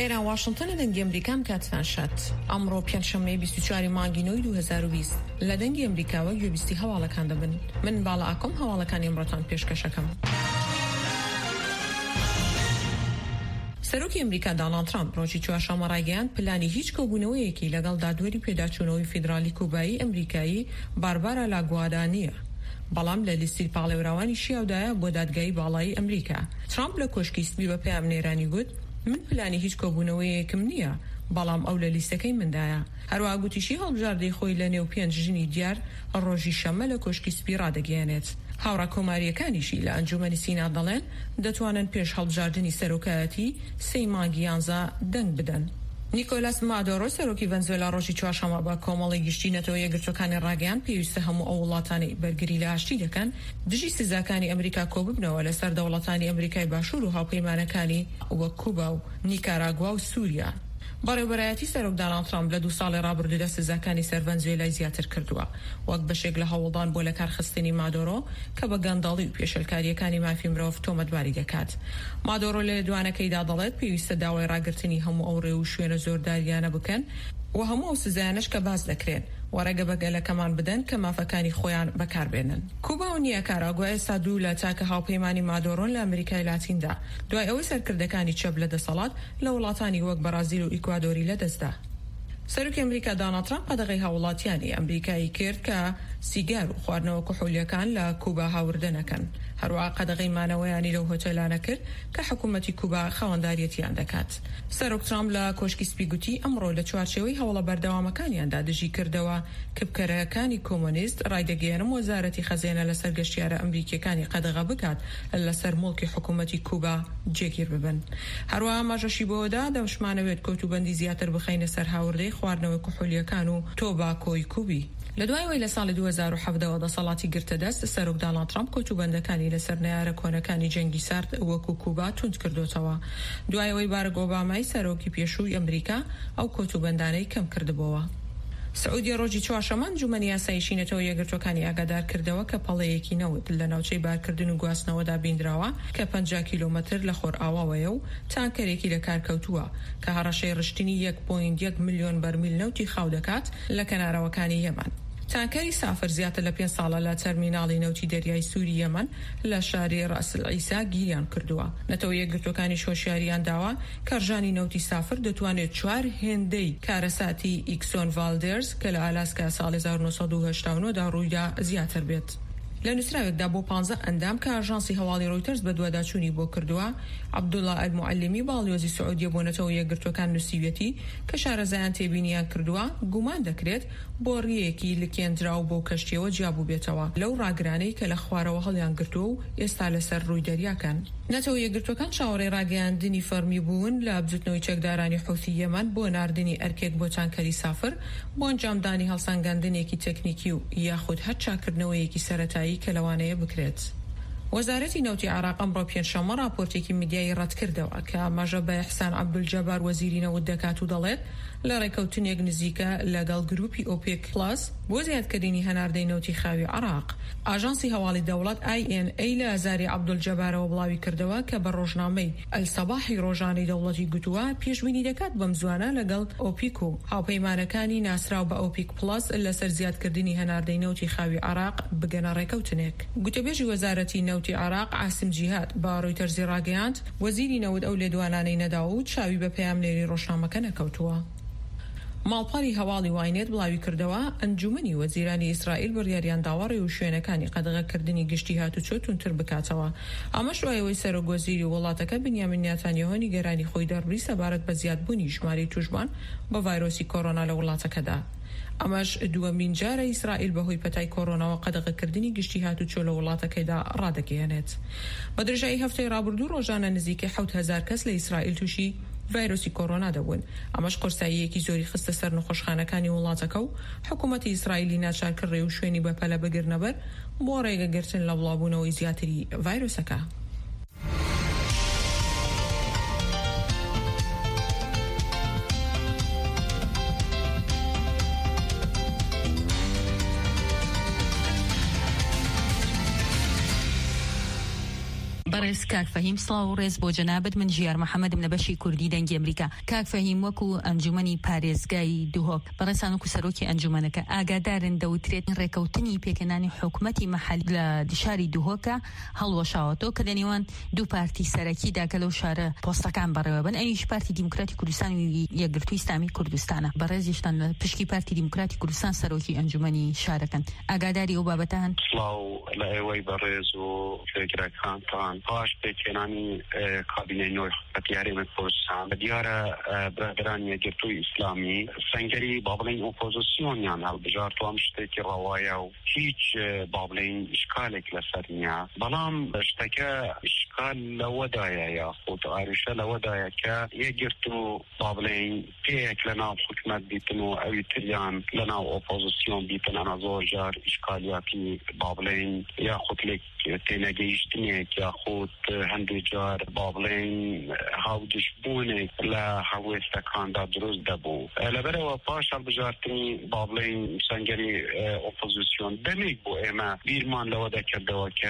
لێرە واشنگتن لە دەنگی ئەمریکام کاتتان شات. ئەمڕۆ پێنجشەممەی 24 مانگی نۆی 2020 لە دەنگی ئەمریکاوە گوێبیستی هەواڵەکان دەبن. من باڵا ئاکۆم هەواڵەکانی ئەمڕۆتان پێشکەشەکەم. سەرۆکی ئەمریکا دۆناڵد ترامپ ڕۆژی چوارشەممە ڕایگەیاند پلانی هیچ کۆبوونەوەیەکی لەگەڵ دادوەری پێداچوونەوەی فیدرالی کوبایی ئەمریکایی باربارە لاگووادا نییە. بەڵام لە لیستی پاڵێوراوانی شیاودایە بۆ دادگایی باڵایی ئەمریکا. ترامپ لە کۆشکی سپی بە پێام نێرانی گوت من پلانی هیچ کۆبوونەوەیەکم نییە، بەڵام ئەو لە لیستەکەی مندایە. هەروەها گوتیشی هەڵبژاردەی خۆی لە نێو 5 ژنی دیار ڕۆژی شەممە لە کۆشکی سپی ڕادەگەیەنێت. هاوڕا کۆماریەکانیشی لە ئەنجومەنی سینا دەڵێن دەتوانن پێش هەڵبژاردننی سەرۆکایەتی 3 مانگی 11 دەنگ بدەن. نیکۆلاس مادۆرۆ سەرۆکی ڤەنزوێلا ڕۆژی چوارشەممە بە کۆمەڵی گشتی نەتەوە یەکگرتوەکانی ڕاگەیان پێویستە هەموو ئەو وڵاتانی بەرگری لە ئاشتی دەکەن دژی سزاکانی ئەمریکا کۆببنەوە لەسەر دەوڵەتانی ئەمریکای باشوور و هاوپەیمانەکانی وەک کوبا و نیکاراگوا و سووریا. بەڕێوەبەرایەتی سەرۆک دۆناڵد ترامپ لە 2 ساڵی ڕابردوودا سزاکانی سەر ڤەنزوێلای زیاتر کردووە وەک بەشێک لە هەوڵدان بۆ لە کارخستنی مادۆرۆ کە بە گەندەڵی و پێشەلکاریەکانی مافی مرۆڤ تۆمەتباری دەکات. مادۆرۆ لە دوانەکەیدا دەڵێت پێویستە داوای ڕاگررتنی هەموو ئەو ڕێ و شوێنە زۆرداریانە بکەن و هەموو ئەو سزایانش کە باز دەکرێن وەرەگە بەگەلەکەمان بدەن کە مافەکانی خۆیان بەکاربێنن. کوبا و نیکاراگوا ئێستا دوو لە تاکە هاوپەیمانی مادۆرۆن لە ئەمریکای لاتیندا دوای ئەوەی سەرکردەکانی چەپ لە دەسەڵات لە وڵاتانی وەک بەرازیل و ئیکوادۆری لەدەستدا. سەرۆکی ئەمریکا دۆناڵد ترامپ قەدەغەی هاوڵاتیانی ئەمریکایی کرد کە سیگار و خواردنەوە کحولیەکان لە کوبا هاوردە نەکەن. هەروەها قەدەغەی مانەوەیانی لەو هۆتێلانە کرد کە حکوومەتی کوبا خەوەنداریەتیان دەکات. سەرۆک ترامپ لە کۆشکی سپی گوتی ئەمڕۆ لە چوارچێوەی هەوڵە بەردەوامەکانیاندا دژی کردەوە کە بکەرەکانی کۆمۆنیست ڕایدەگەیەنم وەزارەتی خەزینە لەسەر گەشتیارە ئەمریکیەکانی قەدەغە بکات لەسەر مڵکی حکوومەتی کوبا جێگیر ببن. هەروەها ماژەشی بۆدا دەوشمانەوێت کۆتوبەندی زیاتر بخەینە سەر هاوردەی خواردنەوەی کحولیەکان و تۆباکۆی کوبی. لە دوایەوەی لە ساڵی 2017 دەسەڵاتی گرتە دەست سەرۆک دۆناڵد ترامپ کۆتوبەندەکانی لەسەر نەیارە کۆنەکانی جەنگی سارد وەکو کوبا توند کردوتەوە. دوایەوەی بارەک ئۆبامای سەرۆکی پێشووی ئەمریکا ئەو کۆتوبەندانەی کەم کردبووە. سعودی ڕۆژی چوارشەممە ئەنجومەنی یاساییی نەتەوە یەکگرتوەکانی ئاگادار کردەوە کە پەڵەیەکی نەوت لە ناوچەی بارکردن و گواستنەوەدا بینراوە کە 50 کیلۆمەتر لە خۆر ئاواوەیە و تانکەرێکی لە کار کەوتووە کە هەڕەشەی ڕشتنی 1.1 ملیۆن بەرمیل نەوتی خاو دەکات لە کەنارەوەکانی یەمەن. تانکەری سافر زیاتر لە 5 ساڵە لە تەرمیناڵی نەوتی دەریای سووری یەمەن لە شاری ڕەس العیسا گیریان کردووە. نەتەوە یەکگرتوەکانی شۆشیاریان داوا کارژانی نەوتی سافر دەتوانێت 4 هێندەی کارەساتی ئیکسۆن ڤالدێرز کە لە ئالاسکا ساڵی 1989 دا ڕوویدا زیاتر بێت. لە نووسراوێکدا بۆ 15 ئەندام کە ئاژانسی هەواڵی ڕۆیتەرز بە دوواداچوونی بۆ کردووە عەبدوڵڵا ئەلموعەلمی باڵیۆزی سعودیە بۆ نەتەوە یەکگرتوەکان نووسیویەتی کە شارەزایان تێبینیان کردووە گومان دەکرێت بۆ ڕیەکی لکێنراو بۆ کەشتیەوە جیابوو بێتەوە لەو ڕاگرانەی کە لە خوارەوە هەڵیان گرتووە و ئێستا لەسەر ڕووی دەریاکەن. نەتەوە یەکگرتوەکان چاوەڕێی ڕاگەیاندنی فەرمی بوون لە بجوتنەوەی چەکدارانی حوثی یەمەن بۆ ناردنی ئەرکێک بۆ تانکەری سافر بۆ ئەنجامدانی هەڵسەنگاندنێکی تەکنیکی و یاخود هەر چاکردنەوەیەکی سەرەتایی کە لەوانەیە بکرێت. وەزارەتی نەوتی عێراق ئەمڕۆ پێنجشەممە راپۆرتێکی میدیایی ڕەت کردەوە کە ئاماژە بە ئیحسان عەبدولجەبار وەزیری نەوت دەکات و دەڵێت لە ڕێکەوتنێک نزیکە لەگەڵ گروپی ئۆپێک پلاس بۆ زیادکردنی هەناردەی نەوتی خاوی عێراق. ئاژانسی هەواڵی دەوڵەت INA لە ئازاری عەبدولجەبارەوە بڵاوی کردەوە کە بە ڕۆژنامەی ئەلسەباحی ڕۆژانەی دەوڵەتی گوتووە پێشبینی دەکات بەم زوانە لەگەڵ ئۆپیک و هاوپەیمانەکانی ناسراو بە ئۆپیک پلاس لەسەر زیادکردنی هەناردەی نەوتی خاوی عێراق بگەنە ڕێکەوتنێک. گوتەبێژی وەزارەتی نەوتی عێراق عاسم جیهاد بە ڕۆیتەرزی ڕاگەیاند وەزیری نەوت ئەو لێدوانانەی نەداوە و چاوی بە پەیامنێری ڕۆژنامەکە نەکەوتووە. ماڵپەڕی هەواڵی واینێت بڵاوی کردەوە ئەنجومەنی وەزیرانی ئیسرائیل بڕیاریان داوە ڕێ و شوێنەکانی قەدەغەکردنی گشتی هاتوچۆ تونتر بکاتەوە. ئەمەش دوایەوەی سەرۆک وەزیری وڵاتەکە بنیامین نێتانیاهو نیگەرانی خۆی دەڕبی سەبارەت بە زیادبوونی ژمارەی توشبان بە ڤایرۆسی کۆڕۆنا لە وڵاتەکەدا. ئەمەش دووەمین جارە ئیسرائیل بەهۆی پەتای کۆڕۆناوە قەدەغەکردنی گشتی هاتوچۆ لە وڵاتەکەیدا ڕادەگەیەنێت. بە درێژایی هەفتەی ڕابردوو ڕۆژانە نزیکەی 7000 کەس لە ئیسرائیل تووشی ڤایرۆسی کۆڕۆنا دەبوون. ئەمەش قورساییەکی زۆری خستە سەر نەخۆشخانەکانی وڵاتەکە و حکوومەتی ئیسرائیلی ناچار کرد ڕێ و شوێنی بەپەلە بگرنەبەر بۆ ڕێگەگرتن لە بڵاوبوونەوەی زیاتری ڤایرۆسەکە. بەڕێز کاک فەهیم سڵاو و ڕێز بۆ جەنابەت من ژیار محەممەدم لە بەشی کوردی دەنگی ئەمریکا. کاک فەهیم وەکو ئەنجومەنی پارێزگای دوهۆک بەڕێسان وەکو سەرۆکی ئەنجومەنەکە ئاگادارن دەوترێت ڕێکەوتنی پێکەنانی حکوومەتی مەحەلی لە شاری دوهۆکە هەڵوەشاوەتەوە کە دەنێوان دوو پارتی سەرەکیدا کە لەو شارە پۆستەکان بەڕێوە بن ئەویش پارتی دیموکراتی کوردستان و یەکگرتووی ئیسلامی کوردستانە. بەڕێز یشتان لە پشکی پارتی دیموکراتی کوردستان سەرۆکی ئەنجومەنی شارەکەن ئاگاداری ئەو بابەتان؟ سڵاو لە ئێوەی بەڕێز و فێگرەکانتان پاش پێکێنانی کابینەی نۆی حکومەتی هەرێمی کوردستان دیارە برادرانی یەکگرتووی ئیسلامی سەنگەری با بڵێن ئۆپۆزیسیۆنیان هەڵبژارد و ئەم شتێکی ڕەوایە و هیچ با بڵێن ئیشکالێک لەسەر نییە، بەڵام شتەکە ئیشکال لەوەدایە یاخود ئاریشە لەوەدایە کە یەکگرتوو با بڵێن پێیەک لەناو حکومەت بیتن و ئەوی تریان لەناو ئۆپۆزیسیۆن بیتن ئەمە زۆر جار ئیشکالیاتی با بڵێن یاخود لێک تێنەگەیشتنێک یاخود هەندێک جار با بڵێن هاودشبوونێک لە هەڵوێستەکاندا دروست دەبوو. لەبەرەوە پاش هەڵبژاردنی با بڵێن سەنگەری ئۆپۆزیسیۆن دەمێک بۆ ئێمە بیرمان لەوە دەکردەوە کە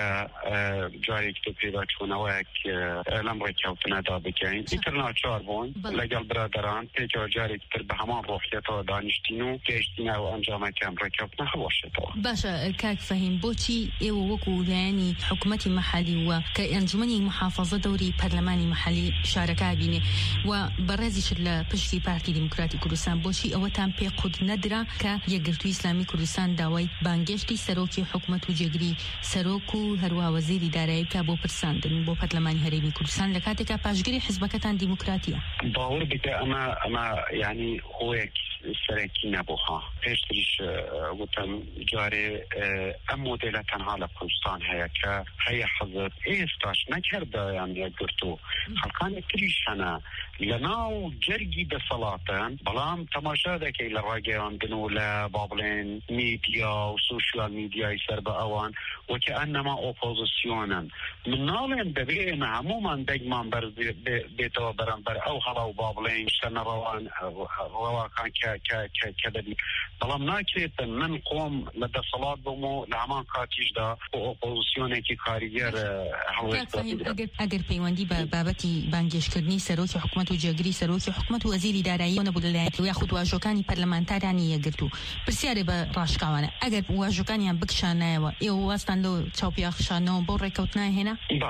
جارێک تۆ پێداچوونەوەیەک لەم ڕێککەوتنەدا بکەین. ئیتر ناچار بوون لەگەڵ برادەران پێکەوە جارێک تر بە هەمان ڕۆحیەتەوە دانیشتین و گەیشتینە و ئەنجامەکەم ڕێککەوتنە هەڵوەشێتەوە. باشە کاک فەهیم بۆچی ئێوە وەکو لایەنی حکوومەتی مەحەلی وە کە ئەنجومەنی محافەزە دەوری پەرلەمانی مەحەلی شارەکە بینێ و بەڕێزیش لە پشتی پارتی دیموکراتی کوردستان بۆچی ئەوەتان پێ قوت نەدرا کە یەکگرتووی ئیسلامی کوردستان داوای بانگێشتی سەرۆکی حکوومەت و جێگری سەرۆک و هەروە وەزیری دارایی بکە بۆ پرساندن بۆ پەرلەمانی هەرێمی کوردستان لە کاتێکا پاشگری حیزبەکەتان دیموکراتیە. باوەڕ بکە ئەمە یعنی هۆیەک سەرەکی نەبووها. پێشتریش وتم جارێ ئەم مۆدێلە تەنها لە کوردستان هەیە کە هەیە حەزب ئێستاش نەکردایان یەکگرتوو خەڵکانی تریش هەنا لەناو جەرگی دەسەڵاتن، بەڵام تەماشا دەکەی لە ڕاگەیاندن و لە با بڵێن میدیا و سوشیال میدیای سەر بە ئەوان وەکە ئەنەما ئۆپۆزیسیۆنن. من ناڵێن دەبێ ئێمە هەمومان دەگمان بێتەوە بەرامبەر ئەو هەڵا و با بڵێن شتە ڕەواکان کە دەبی، بەڵام ناکرێتن من قۆم لە دەسەڵات بووم و لە هەمان کاتیشدا بۆ ئۆپۆزیسیۆنێکی کاریگەر ئەگەر پەیوەندی بە بابەتی بانگێشکردنی سەرۆکی حکوومەت و جێگری سەرۆکی حکوومەت و وەزیری دارایی نەبوو لەلایەن یاخود واژۆکانی پەرلەمانتارانی یەکگرتوو پرسیارێ بە ڕاشکاوانە ئەگەر واژۆکانیان بکشانایەوە ئێوە واستان لەو چاوپیاخشانەوە بۆ ڕێکەوتنای هێنا؟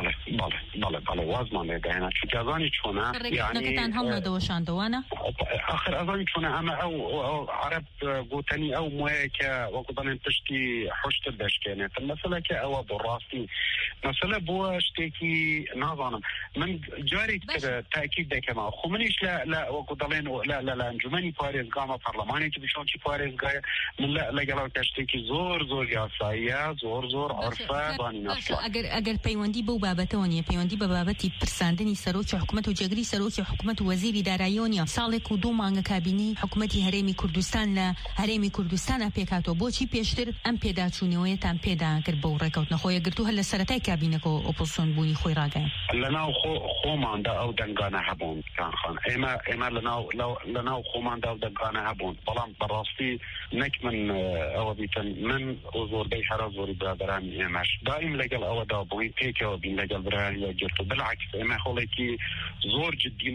بەڵێ وازمان لێداهێنا چونکە ئەزانی چۆنە ڕێکەوتنەکەتان هەڵ نەدەوەشاندەوانە ئاخر ئەزانی چۆنە ئەمە ئەو عەرەب گوتنی ئەو موەیە کە وەکو بڵێن پشتی حوشتر دەشکێنێت مەسەلەکە ئەوە بۆ ڕاستی مەسەلە بووە شتێکی نازانم من جارێک تر تاکید دەکەمەوە خو منیش لە وەکو دەڵێن لە ئەنجومەنی پارێزگامە پەرلەمانێکی بچۆنکی پارێزگایە من لەگەڵەوە شتێکی زۆر یاساییە زۆر عەرفە زانی ناسڵ. ئەگەر پەیوەندی بەو بابەتەوە نیە پەیوەندی بە بابەتی پرساندنی سەرۆکی حکوومەت و جێگری سەرۆکی حکوومەت و وەزیری داراییەوە نیە ساڵێک و 2 مانگە کابینی حکوومەتی هەرێمی کوردستان لە هەرێمی کوردستانە پێکاتەوە بۆچی پێشتر ئەم پێداچوونەوەیەتان پێدا کرد بەو ڕێکەوتنە خۆ یەکگرتوو هەر لە سەرەتای کابینەکەەوە ئۆپۆزیسیۆن بوونی خۆی ڕاگەیاند لەناو خۆماندا ئەو دەنگانە هەبوون کانخان ئێمە لەناو خۆماندا ئەو دەنگانە هەبوون بەڵام بەڕاستی نەک من ئەوە بیتن من زۆربەی هەرا زۆری برادرانی ئێمەش دائیم لەگەڵ ئەوەدا بووین پێکەوە بین لەگەڵ برایان یەکگرتوو بالعکس ئێمە هەوڵێکی زۆر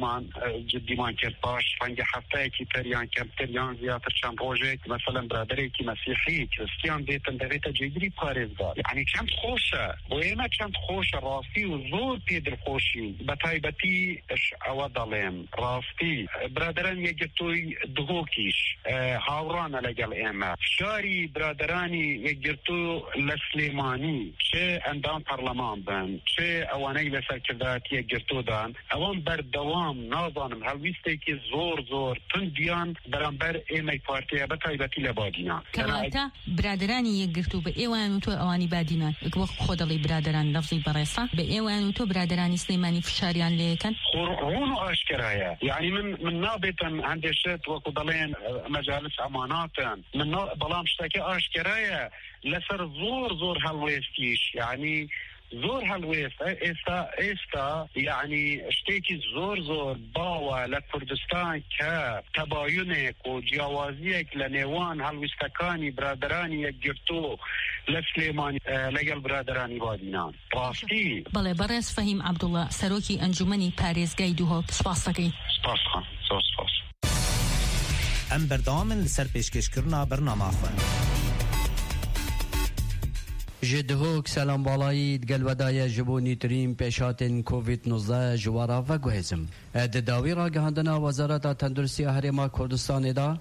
جدیمان کرد پاش ڕەنگە هەفتەیەکی پەریان کەمتریان زیاتر چەند ڕۆژێک مەسەلەن برادەرێکی مەسیحی کریستیان بێتن دەبێتە جێگری پارێزگار یعنی چەند خۆشە بۆ ئێمە چەند خۆشە ڕاستی و زۆر پێدڵخۆشی بە تایبەتی ئەوە دەڵێم ڕاستی برادران یەکگرتووی دهۆکیش هاوڕانە لەگەڵ ئێمە شاری برادرانی یەکگرتوو لە سلێمانی چێ ئەندام پەرلەمان بن چێ ئەوانەی لەسەرکردایەتی یەکگرتوودان ئەوان بەردەوام نازانم هەڵویستێکی زۆر توندیان بەرامبەر ئێمەی پارتیە بە تایبەتی لە بادینا کەواتە برادرانی یەکگرتوو بە ئێوان و تۆ ئەوانی بادینان وەک خۆ دەڵی برادران لەفزی بەڕێسا بە ئێوان و تۆ برادرانی سلێمانی فشاریان لێکەن ڕۆن و ئاشکرایە یعنی من نابێتن هەندێشت وەکو دەڵێن مەجالس ئەماناتن بەڵام شتەکە ئاشکرایە لەسەر زۆر هەڵوێستیش یعنی زۆر هەڵوێستا ئێستا یعنی شتێکی زۆر باوە لە کوردستان کە تەباینێک و جیاوازیەک لە نێوان هەڵویستەکانی برادرانی یەکگرتوو لە سلێمانی لەگەڵ برادرانی بادینان ڕاستی. بەڵێ بەڕێز فەهیم عەبدوڵڵا سەرۆکی ئەنجومەنی پارێزگای دووهۆک سپاس دەکەین. سپاسخان زۆر سپاس. ئەم بەردەوامن لەسەر پێشکەشکردنا بەرنامەخۆن. ji dihok selambalayî gelvedaya ji bo nîtirîn pêşatên Covid-19 ji wara veguhêzim. Di dawî ragihandina Wezareta Tenduristiya Herêma Kurdistanê da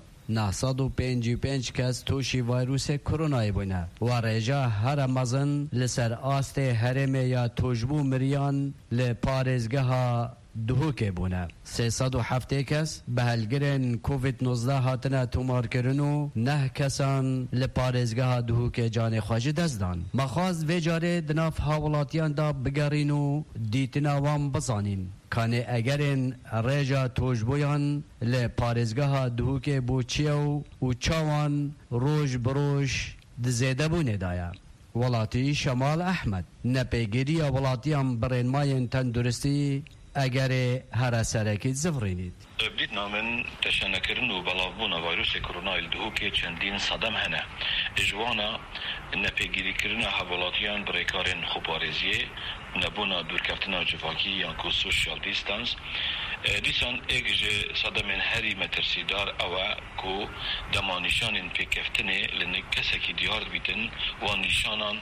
955 kes tûşî vayrûsê koronayê bûne. Wa rêja here mezin li ser astê herêmê ya tûjbû miriyan li parêzgeha Duhokê bûne. 307 kes bi helgirên Covid-19 hatine tûmarkirin û neh kesan li parêzgeha Duhokê canê xwe ji dest dan. Mexwaz vê carê di nav hawilatiyan da bigerîn û dîtina wan bizanîn. Kanê egerên rêja tûjbûyan li parêzgeha Duhokê bû çiyew û çawan roj bi roj di zêdebûnê da ye. Welatî Şemal Ehmed nepêgiriya welatiyan birênmayên tenduristî egerê here serekî zivrînît. بدنا من تشنكرن وبلافبونا فيروس كورونا الدهوكي چندين صدم هنا اجوانا نپیگیری کرنا حوالاتیان بریکارن خوبارزیه نبونا دورکفتنا جفاکی یانکو سوشیال دیستانس دیسان اگجه صدمن هری مترسیدار اوه کو دمانیشانن پیکفتنه لنه کسکی دیار بیتن و نیشانان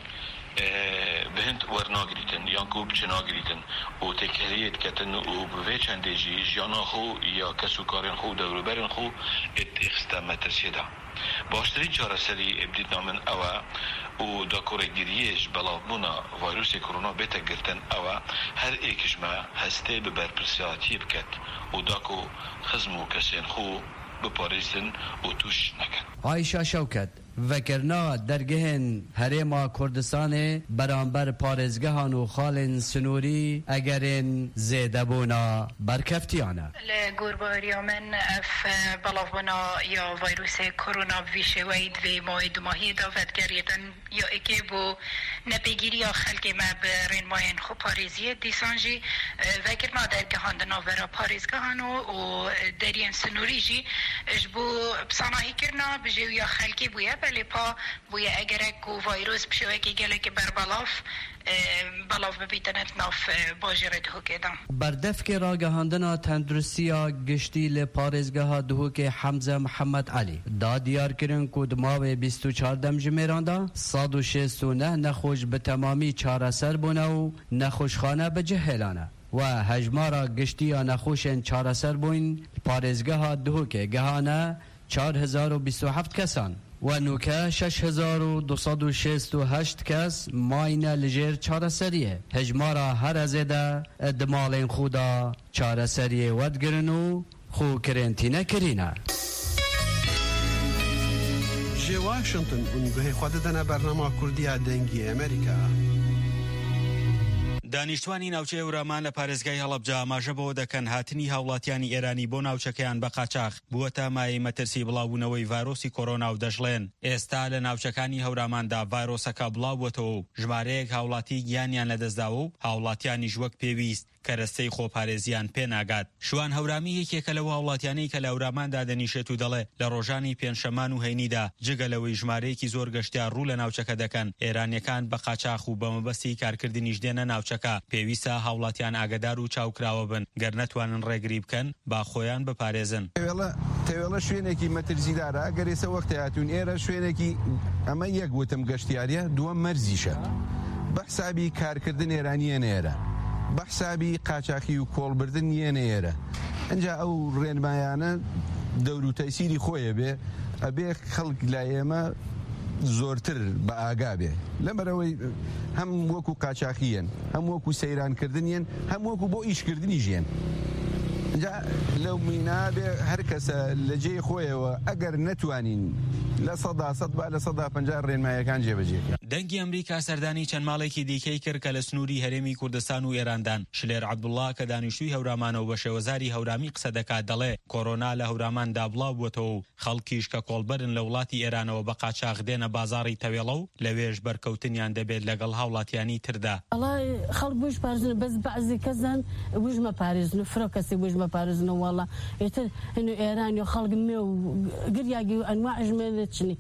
بهند ورناگریتن یانکو بچناگریتن و تکهریت کتن و بوی چنده جیانا خو یا کسو کارن خو دوروبرن خو ات اخستمت سیدا باشترین چاره سری ابدیدنا من اوه و دا کورگیریش بلافبونا ویروس کرونا بیتا گرتن اوه هر ایکش ما هسته ببرپرسیاتی بکت و دا کو خزمو کسین خو بپاریزن و توش نکن. عایشا شوکت vekirna dergehên Herêma Kurdistanê beramber parêzgehan û xalên sinûrî egerên zêdebûna berkeftiyan e. Li gorbarîya min ev belavbûna ya vayrûsê korona vî şêweyî divê mayê du mahiyê da vedgerîtin ya ekê bû nepêgîriya xelkê me bi rênmayên xwe parêziyê dîsan jî vekirna dergehan di navbera parêzgehan û deriyên sinûrî jî ji bo bisanahîkirina bijêwiya xelkê bûye لپا بوی اگرک و ویروس بشوه که گله که بر بلاف ببیتنت ناف باجره دهوکه دم. بردف که راگهاندنا تندرستیا گشتی لپارزگاه دهوکه حمزه محمد علی دا دیار کرن که دماغ 24 جمیران دا 169 نخوش به تمامی چاره سر بونه و نخوشخانه به جهلانه و هجمارا گشتی نخوشن چاره سر بوین پارزگاه دهوکه گهانه 4027 کسان و نوکه 6268 کس ماینه لجیر چاره سریه هجمارا هر ازیده ادمالین خودا چاره سریه ودگرن و خو کرنتینه کرینه جی واشنطن اونگوه خوددنه برنامه کردی دنگی امریکا دانیشتوانی ناوچەی ئەورامان لە پارێزگای هەڵەبجە ئاماژە بەوە دەکەن هاتنی هاوڵاتیانی ئێرانی بۆ ناوچەکەیان بە قاچاغ بووەتە مایەی مەترسی بڵاوبوونەوەی ڤایرۆسی کۆرۆنا و دەژڵێن ئێستا لە ناوچەکانی هەوراماندا ڤایرۆسەکە بڵاوبووەتەوە و ژمارەیەک هاوڵاتی گیانیان لەدەستداوە و هاوڵاتیانیش وەک پێویست کەرەستەی خۆپارێزیان پێناگات. شوان هەورامی یەکێکە لەو هاوڵاتیانەی کە لە هەوراماندا دەنیشێت و دەڵێ لە ڕۆژانی پێنجشەمان و هەینیدا جگە لەوەی ژمارەیەکی زۆر گەشتیار ڕوو لە ناوچەکە دەکەن ئێرانیەکان بە قاچاق و بە مەبەستی کارکردنیش دێنە ناوچەکە پێویستە هاوڵاتیان ئاگادار و چاوکراوە بن گەر نەتوانن ڕێگری بکەن با خۆیان بپارێزن. تێوێڵە شوێنێکی مەترسیدارە گەرێسە وەختە هاتوون ئێرە شوێنێکی ئەمە یەک وتم گەشتیاریە دووەم مەرزیشە بە حسابی کارکردن ئێرانیە نێرە بە حسابی قاچاقی و کۆڵبردن یەنە ئێرە ئەنجا ئەو ڕێنمایانە دەور و تەیسیری خۆیە بێ ئەبێ خەڵک لای ئێمە زۆرتر بە ئاگا بێ لەبەرەوەی هەم وەکو قاچاقیەن هەم وەکو سەیرانکردنیان هەم وەکو بۆ ئیشکردنی ژیان ئەنجا لەو مینا بێ هەر کەسە لە جێی خۆیەوە ئەگەر نەتوانین لە 100 با لە 150 ڕێنمایەکان جێبەجێ دەنگی ئەمریکا سەردانی چەند ماڵێکی دیکەی کرد کە لە سنووری هەرێمی کوردستان و ئێراندان. شلێر عەبدوڵڵا کە دانیشتووی هەورامانەوە بە شێوەزاری هەورامی قسە دەکات دەڵێ کۆرۆنا لە هەوراماندا بڵاو بووەتەوە و خەڵکیش کە کۆڵبەرن لە وڵاتی ئێرانەوە بە قاچاغ دێنە بازاڕی تەوێڵە و لەوێش بەرکەوتنیان دەبێت لەگەڵ هاوڵاتیانی تردا. خەڵک بوش پارێزن بەس بەعزی کەسان وژمە پارێزن و فرۆ کەسی وژمە پارێزن و وەڵا ئێتر هەنو ئێرانی و خەڵک مێ و گریاگی و ئەنواع ژمێ چنی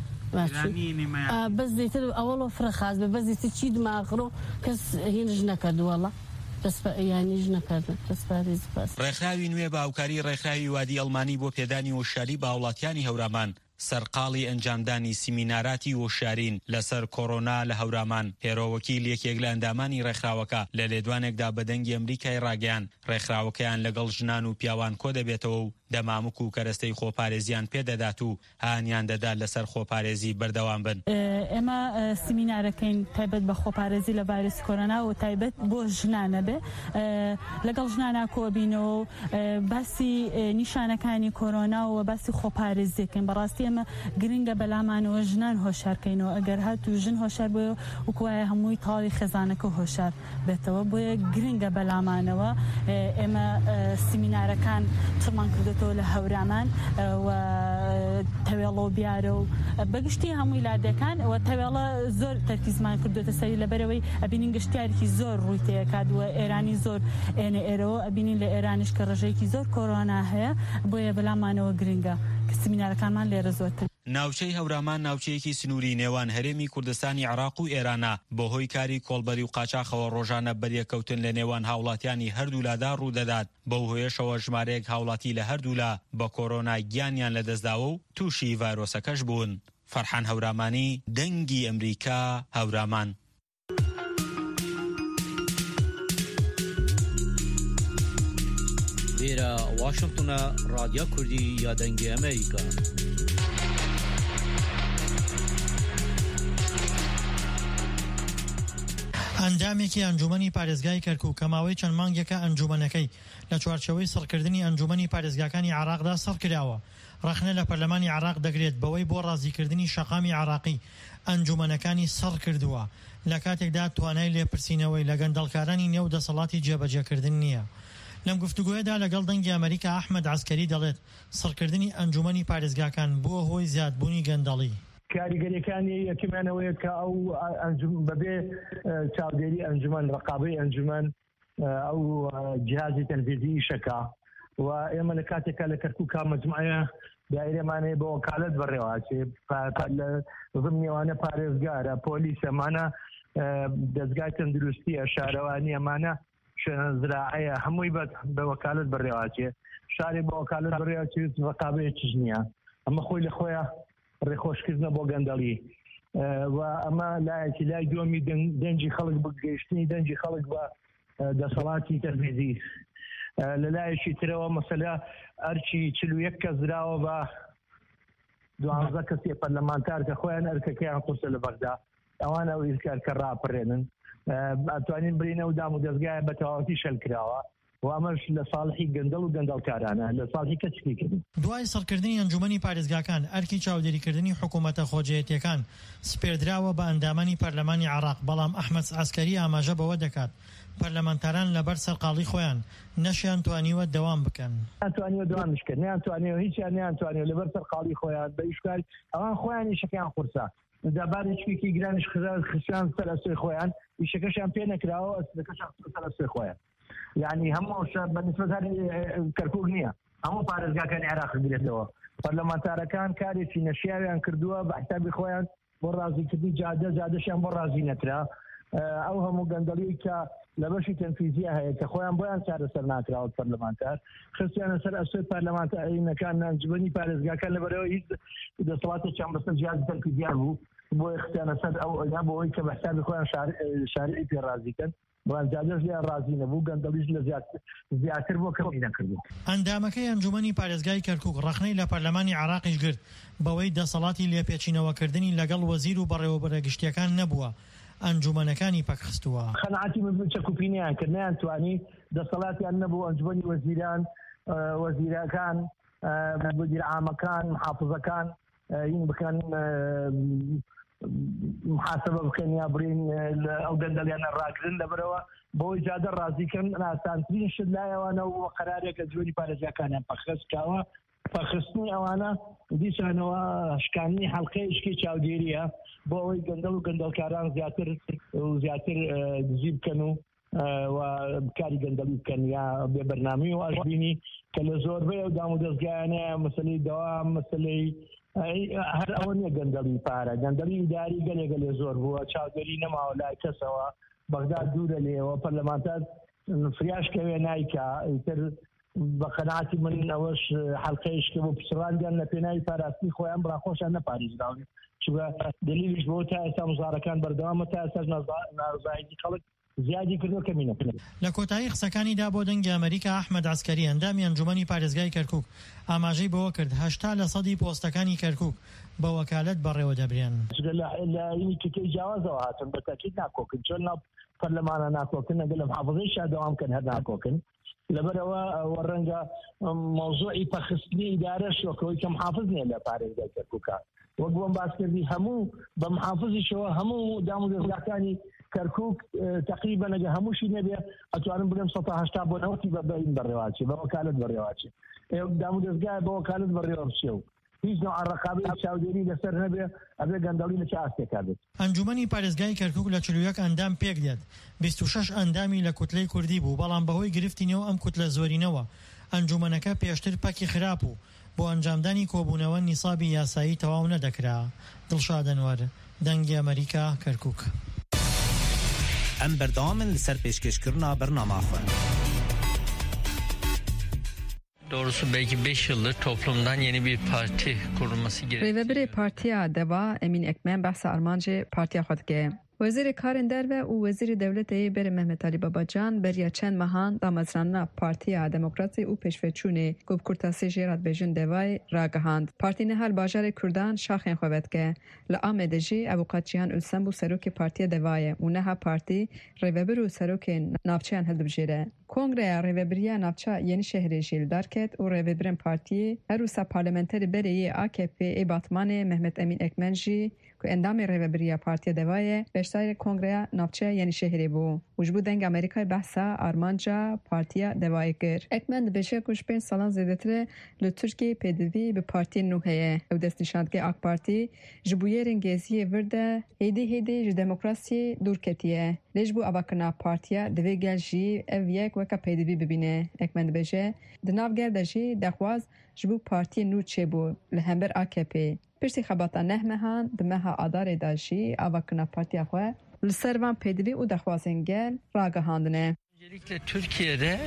بەس دیتر ئەوڵۆ فرەخاز بە بەس دیتر چی دماغڕۆ کەس هێنش نەکرد وەڵا یانیش نەکردن دەسپارێز باس. ڕێکخراوی نوێ بە هاوکاری ڕێکخراوی وادی ئەڵمانی بۆ پێدانی وشاری بە هاوڵاتیانی هەورامان سەرقاڵی ئەنجامدانی سیمیناراتی وشارین لەسەر کۆڕۆنا لە هەورامان. هێرۆوەکیل یەکێک لە ئەندامانی ڕێکخراوەکە لە لێدوانێکدا بە دەنگی ئەمریکای ڕاگەیان ڕێکخراوەکەیان لەگەڵ ژنان و پیاوان کۆ دەبێتەوە و دەمامک و کەرەستەی خۆپارێزیان پێدەدات و هانیان دەدات لەسەر خۆپارێزی بەردەوام بن. ئێمە سیمینارەکەین تایبەت بە خۆپارێزی لە ڤایرۆسی کۆرۆنا و تایبەت بۆ ژنانە بێ لەگەڵ ژنانە کۆبینەوە و باسی نیشانەکانی کۆرۆنا و باسی خۆپارێزیەکەین. بەڕاستی ئێمە گرنگە بەلامانەوە ژنان هۆشارکەینەوە ئەگەر هاتوو ژن هۆشار بۆ وکوایە هەمووی تاڵی خێزانەکە هۆشار بێتەوە بۆیە گرنگە بەلامانەوە ئێمە سیمینارەکان چڕمان کردێتەوە لە هەورامان و تەوێڵە و بیارە و بەگشتی هەمووی لادەکان و تەوێڵە زۆر تەرکیزمان کردوێتە سەری لەبەرەوەی ئەبینین گەشتیارێکی زۆر ڕووی تێکات و ئێرانی زۆر ئێنە ئێرەوە ئەبینین لە ئێرانیش کە ڕژەیەکی زۆر کۆرۆنا هەیە بۆیە بەلامانەوە گرنگە کە سیمینارەکانمان لێرە زۆرتر. ناوچەی هەورامان ناوچەیەکی سنووری نێوان هەرێمی کوردستانی عێراق و ئێرانە بەهۆی کاری کۆڵبەری و قاچاخەوە ڕۆژانە بەریەکەوتن لە نێوان هاوڵاتیانی هەردوو لادا ڕوودەدات. بەو هۆیەشەوە ژمارەیەک هاوڵاتی لە هەردوو لا بە کۆرۆنا گیانیان لەدەستداوە و تووشی ڤایرۆسەکەش بوون. فەرحان هەورامانی، دەنگی ئەمریکا، هەورامان. لێرە واشنگتنە رادیۆ کوردی یا دەنگی ئەمریکا. ئەنجامێکی ئەنجومەنی پارێزگای کەرکووک کە ماوەی چەند مانگێکە ئەنجومەنەکەی لە چوارچەوەی سڕکردنی ئەنجومەنی پارێزگاکانی عێراقدا سڕکراوە. ڕەخنە لە پەرلەمانی عێراق دەگرێت بەوەی بۆ ڕازیکردنی شەقامی عێراقی ئەنجومەنەکانی سڕ کردووە لە کاتێکدا توانای لێپرسینەوەی لە گەندەڵکارانی نێو دەسەڵاتی جێبەجێکردن نییە. لەم گفتوگوۆیەدا لەگەڵ دەنگی ئەمریکا ئەحمەد عەسکەری دەڵێت سڕکردنی ئەنجومەنی پارێزگاکان بووە هۆی زیادبوونی گەندەڵی. کاریگەریەکانی یەکیمانەوەیە کە ئەو بەبێ چاودێری ئەنجومەن ڕقابەی ئەنجومەن ئەو جیهازی تەنفیزی شەکا و ئێمە لە کاتێکا لە کەرکووکا مەجموعەیە دایرەمانەیە بە وەکالەت بەڕێوەچێ لە ضمنیێوانە پارێزگارە پۆلیس ئەمانە دەستگای تەندروستیە شارەوانی ئەمانە زراعەیە هەمووی بە وەکالەت بەڕێوەچێ شارێ بە وەکالەت بەڕێوەچێت ڕقابەیەکیش نییە ئەمە خۆی لە خۆیە ڕێخۆشکردنە بۆ گەندەڵی و ئەمە لایەکی لای دووەمی دەنجی خەڵک بگەیشتنی دەنجی خەڵک بە دەسەڵاتی تەلڤیزی لە لایەکی ترەوە مەسەلا ئەرچی 41 کەس دراوە بە 12 کەسی پەرلەمانتار کە خۆیان ئەرکەکەیان قورسە لە بەغدا ئەوانە ئەو ئیرکارکە ڕاپەڕێنن ئەتوانین برینە و دام و دەستگایە بە تەواوەتی شەل کراوە و ئەمەش لە ساڵحی گەندەڵ و گەندەڵکارانە لە ساڵی کەچی کردن. دوای سڕکردنی ئەنجومەنی پارێزگاکان ئەرکی چاودێریکردنی حکوومەتە خۆجێتیەکان سپێردراوە بە ئەندامانی پەرلەمانی عێراق بەڵام ئەحمەد عەسکەری ئاماژە بەوە دەکات پەرلەمانتاران لەبەر سەرقاڵی خۆیان نەشیان توانیوە دەوام بکەن. ناتوانیوە دەوامش کرد نیانتوانیوە هیچیان نیانتوانیوە لەبەر سەرقاڵی خۆیان بە ئیشکال ئەوان خۆیان ئیشەکەیان قورسا دابارێکێکی گرانیش خشیان سەر ئەسوی خۆیان ئیشەکەشیان پێ نەکراوە ئەسلەکەشیان سەر ئەسوی خۆیان یعنی هەموو بەنسبەت کەرکووک نییە هەموو پارێزگاکانی عێراق بگرێتەوە پەرلەمانتارەکان کارێکی نەشیاویان کردووە بە حسابی خۆیان بۆ ڕازیکردنی جادەشیان بۆ ڕازی نەکرا ئەو هەموو گەندەڵی کە لە بەشی تەنفیزیە هەیە کە خۆیان بۆیان چارەسەر ناکراوە پەرلەمانتار خستیانە سەر ئەسوی پەرلەمانتارینەکان ئەنجومەنی پارێزگاکان لەبەرەوە هیچ دەسەڵاتێکیان بەسەر جیهازی تەنفیزیە بوو بۆ اختیانە سەر ئەو بۆەوەی کە بە حسابی خۆیان شارعی پێڕازیکەن ڕانجادەش لێ ڕازی نەبوو گەندەڵیش لە زیاتر بۆ کەمی نەکردو. ئەندامەکەی ئەنجومەنی پارێزگای کەرکووک ڕەخنەی لە پەرلەمانی عێراقیش گرت بەوەی دەسەڵاتی لێپێچینەوەکردنی لەگەڵ وەزیر و بەڕێوەبەرە گشتیەکان نەبووە ئەنجومەنەکانی پەکخستووە. خەنعاتی چەکوپینیان کرد نیانتوانی دەسەڵاتیان نەبوو ئەنجومەنی وەزیران وەزیرەکان وەزیر عامەکان محافظەکان هین بکەن محاسبه بکەن یا برین ئەو گەندەلیانە ڕاگرن لەبەرەوە بۆ ئیجادە ڕازیکەن ئاسانترین شت لایەوانە و قەرارێکە جوێنی پارێزگاکانیان پەخستکاوە پەخستنی ئەوانە دیسانەوە شکاندنی حەڵقەی شکی چاودێریە بۆ ئەوەی گەندەڵ و گەندەڵکاران زیاتر دزی بکەن و بکاری گەندەڵی بکەن یا بێ بەرنامەی و ئاشبینی کە لە زۆربەی ئەو دام و دەستگایانەیە مەسەلەی دەوام مەسەلەی هەر ئەوە نیە گەندەڵی پارە گەندەڵی ئیداری گەلێگە لێ زۆر بووە چاودێری نەماوە لای کەسەوە بەغداد دوورە لێەوە پەرلەمانتار فریاشکەوێ نایکا ئیتر بە قەناعەتی من ئەوەش حەڵقەیشکە بۆ پچڕاندیان لە پێناوی پاراستنی خۆیان بڕاخۆشیان نەپارێزراون چونکە دلیلیش بۆ تا ئێستا مزارەکان بەردەوامە تا ئێستاش ناڕزایەتی خەڵک زیادی کردو کەمی نەکرد. لە کۆتایی قسەکانیدا بۆ دەنگی ئەمریکا ئەحمەد عەسکەری ئەندامی ئەنجومەنی پارێزگای کەرکووک ئاماژەی بەوە کرد 80% پۆستەکانی کەرکووک بە وەکالەت بەڕێوە دەبرێن. لە یەکێتی جیاوازەوە هاتن بە تاکید ناکۆکن چۆن ناو پەرلەمانە ناکۆکن ئەگەر لە محافظەیشا دەوام بکەن هەر ناکۆکن لەبەرەوە ڕەنگە مۆزوعی پەخستنی ئیدارە شۆکەوەی کە محافظ نیە لە پارێزگای کەرکووکە وەک بۆم باس کردی هەموو بە محافظیشەوە هەموو دام و دەستگاکانی کەرکووک تقریبا ئەگە هەمووشی نەبێ ئەتوانم بڵێم 180 بۆ 90 بەڕێواچێ بە وەکالەت بەڕێواچێ دام و دەستگای بە وەکالەت بەڕێوە بچێ و هیچ نوع ڕقابەی چاودێری لەسەر نەبێ ئەبێ گەندەڵی لە چ ئاستێکا بێت. ئەنجومەنی پارێزگای کەرکووک لە 41 ئەندام پێک دێت 26 ئەندامی لە کوتلەی کوردی بوو بەڵام بەهۆی گرفتینەوە ئەم کوتلە زۆرینەوە ئەنجومەنەکە پێشتر پەکی خراپ و بۆ ئەنجامدانی کۆبوونەوە نیسابی یاسایی تەواو نەدەکرا. دڵشاد ئەنوەر دەنگی ئەمریکا کەرکووک. ئەم بەردەوامن لەسەر پێشکەشکردنا بەرنامەخۆ. Doğrusu belki 5 yıldır toplumdan yeni bir parti kurulması gerekiyor. Rêveberê Partiya Deva Emin Ekmen behsa armancê partiya xwe dike. Wezîrê Karên Derve û Wezîrê Dewletê Berê Mehmet Ali Babacan beriya çend mehan damezrana Partiya Demokratê û Pêşveçûnê ku bi kurtasê jê radbêjin Devayê ragihand. Partî nihal bajarê Kurdan şaxên xwe vedike. Li Amedê jî Evqatçiyan Ulsem bû serokê Partiya Devayê û neha partî rêveber û serokên navçeyan hildibijêre. Kongreya Rêveberiya Navça Yenişehirê jî li dar ket û rêveberên partiyê her wisa parlamenterê Bereyê AKP ê Batmanê Mehmet Emin Ekmen jî ku endamê Rêveberiya Partiya Devayê beşdarê Kongreya Navça Yenişehirê bû û ji bo deng Amerîkayê behsa armanca Partiya Devayê kir. Ekmen dibêje ku ji 5 salan zêdetir li Tirkiyeyê pêdivî bi partiyên nû heye. Ew destnîşandgeh AK Partî ji bûyerên geziyê vir de hêdî ji demokrasiyê dûr ketiye. Lê ji bo avakirina partiya divê gel jî ev yek weka pêdivî bibîne. Ekmen dibêje di nav gel de jî dexwaz ji bo partiyên nû çêbû li hember AKP. Pirsî xebata neh mehan di meha adarê da jî avakirina partiya xwe li ser van pêdivî û dexwazên gel ragihandine. Öncelikle Türkiye'de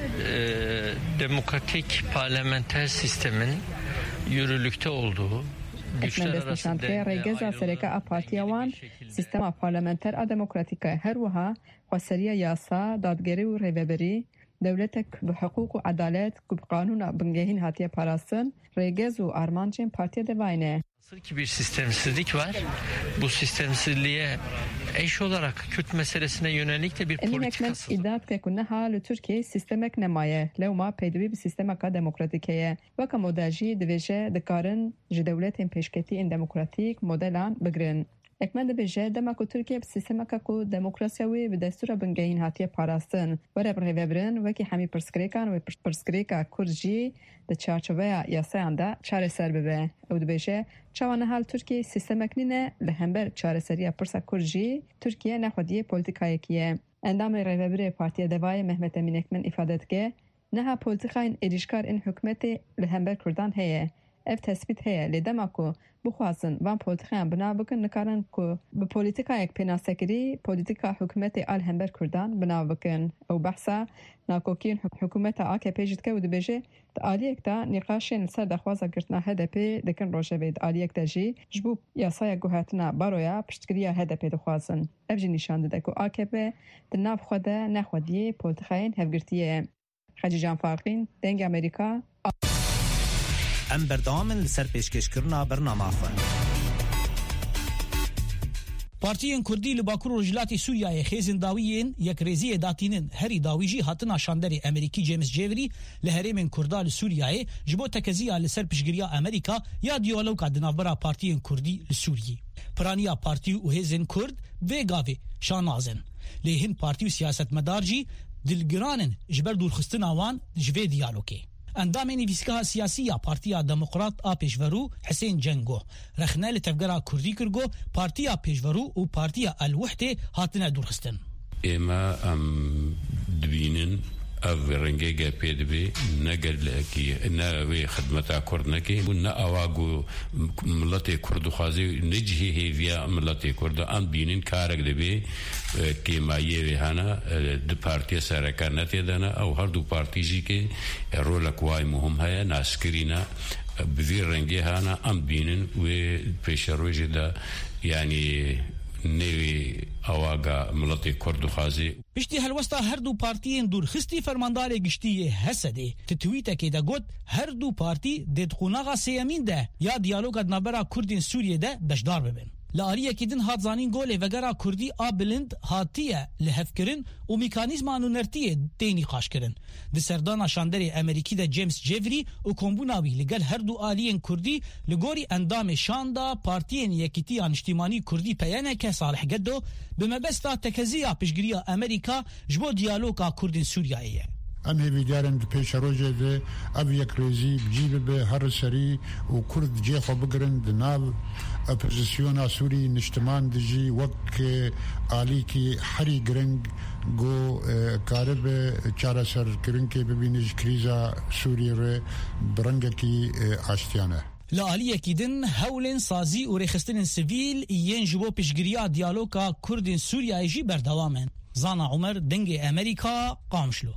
demokratik parlamenter sistemin yürürlükte olduğu Ekmen destnîşandgeh rêgeza sereke a partiya wan sîstema parlamenter a demokratîka her wiha xweseriya yasa, dadgerî û rêveberî dewletek bi hiqûq û edalet ku bi qanûna bingehîn hatiye parastin rêgez û armancên Partiya Devayê ne. Nasıl ki bir sistemsizlik var, bu sistemsizliğe eş olarak Kürt meselesine yönelik de bir politikası. Emin iddia dike ku neha li Tirkiyeyê sistemek nemaye lewma pêdivî bi sistemeka demokratîk heye. Weka model jî dibêje dikarin ji dewletên pêşketiyên demokratîk modelan bigirin. Ekmen dibêje dema ku Tirkiye bi sistemeka ku demokrasiya wê bi destûra bingehîn hatiye parastin were bi rêvebirin wekî hemî pirsgirêkan û pirsgirêka Kurd jî di çarçoveya yasayan de çareser bibe. Ew dibêje çawa nihal Tirkiye sistemek nîne li hember çareseriya pirsa Kurd jî Tirkiye nexwediyê polîtikayekî ye. Endamê Rêveberê Partiya Devayê Mehmet Emin Ekmen îfade dike neha polîtikayên êrişkar ên hikûmetê li hember Kurdan heye. Ev tespît heye lê dema ku bixwazin van polîtikayan binav bikin nikarin ku bi polîtikayek pênasekirî polîtika hikûmetê a li hember Kurdan binav bikin. Ew behsa nakokiyên hikûmeta AKP jî dike û dibêje di aliyek de nîqaşên li ser dexwaza girtina HDP dikin rojevê di aliyek de jî ji bo yasaya guhertina baroya piştgiriya HDP dixwazin. Ev jî nîşan dide ku AKP di nav xwe de nexwediyê polîtikayên hevgirtiyê ye. Xecî Can Farqîn dengê Amerîka. ئەم بەردەوامن لەسەر پێشکەشکردنا بەرنامەخۆ. Partiyên Kurdî li Bakur û Jilatê Sûriyayê xêzên dawiyên yekrêziyê datînin herî dawî jî hatina şanderê Amerîkî James Jeffrey li herêmên Kurda li Sûriyayê ji bo tekeziya li ser piştgiriya Amerîka ya diyaloga di navbera Partiyên Kurdî li Sûriyê. Piraniya partî û hêzên Kurd vê gavê şanazin. Lê hin partî û siyasetmedar jî dilgiranin ji ber dûrxistina wan ji vê diyalogê. Endamên nivîsgeha siyasî ya Partiya Demokrat a Pêşverû Hesên Cengo rexne li tevgera Kurdî kir got Partiya Pêşverû û Partiya El Wehdê hatine dûrxistin. Ême em dibînin ev rengêge pê dibê ne gelekî ne wê xidmeta Kurd nekê û ne awa got miletê Kurd dixwaze ne cihê hêviya miletê Kurd em bînin karek dibê kêmayê wê hene di partiya sereka netê de ne ew her du partî jî kê rolek wayê muhim heye naskirîne bi vî rengê hene em bînin wê pêşerojê de yani نوی آواگا ملت کرد و خازی پشتی هلوستا هر دو پارتیین دورخستی فرماندار گشتی هسده تتویته که ده گوت هر دو پارتی ددخوناغا سیمین ده یا دیالوگا نبرا کردین سوریه ده بشدار ببین. لآریه که دن هات زانین گوله وگرا کردی آبلند هاتیه لحف کرن و میکانیزمان و نرتیه دینی خاش کرن. ده سردان شاندر امریکی ده جیمز جیفری و کمبوناوی لگل هر دو آلیین کردی لگوری اندام شاندا پارتیین یکیتی انشتیمانی کردی پیانه که صالح گدو بمبستا تکزیه پشگریه امریکا جبو دیالوگا کردین سوریاییه. ام هی بیدارن پیش روزه ده اب یک ریزی بجیب به هر سری و کرد جی خو بگرن دناب اپوزیسیون سوری نشتمان دجی وک عالی کی حری گرنگ گو کارب چاره سر کرن که ببینیش کریزا سوری ر برنگ کی آشتیانه لآلیه کیدن هولن سازی و رخستن سیویل ین جبو پیشگیریا دیالوگا کردین سوریای جی بردوامن زانا عمر دنگ امریکا قامشلو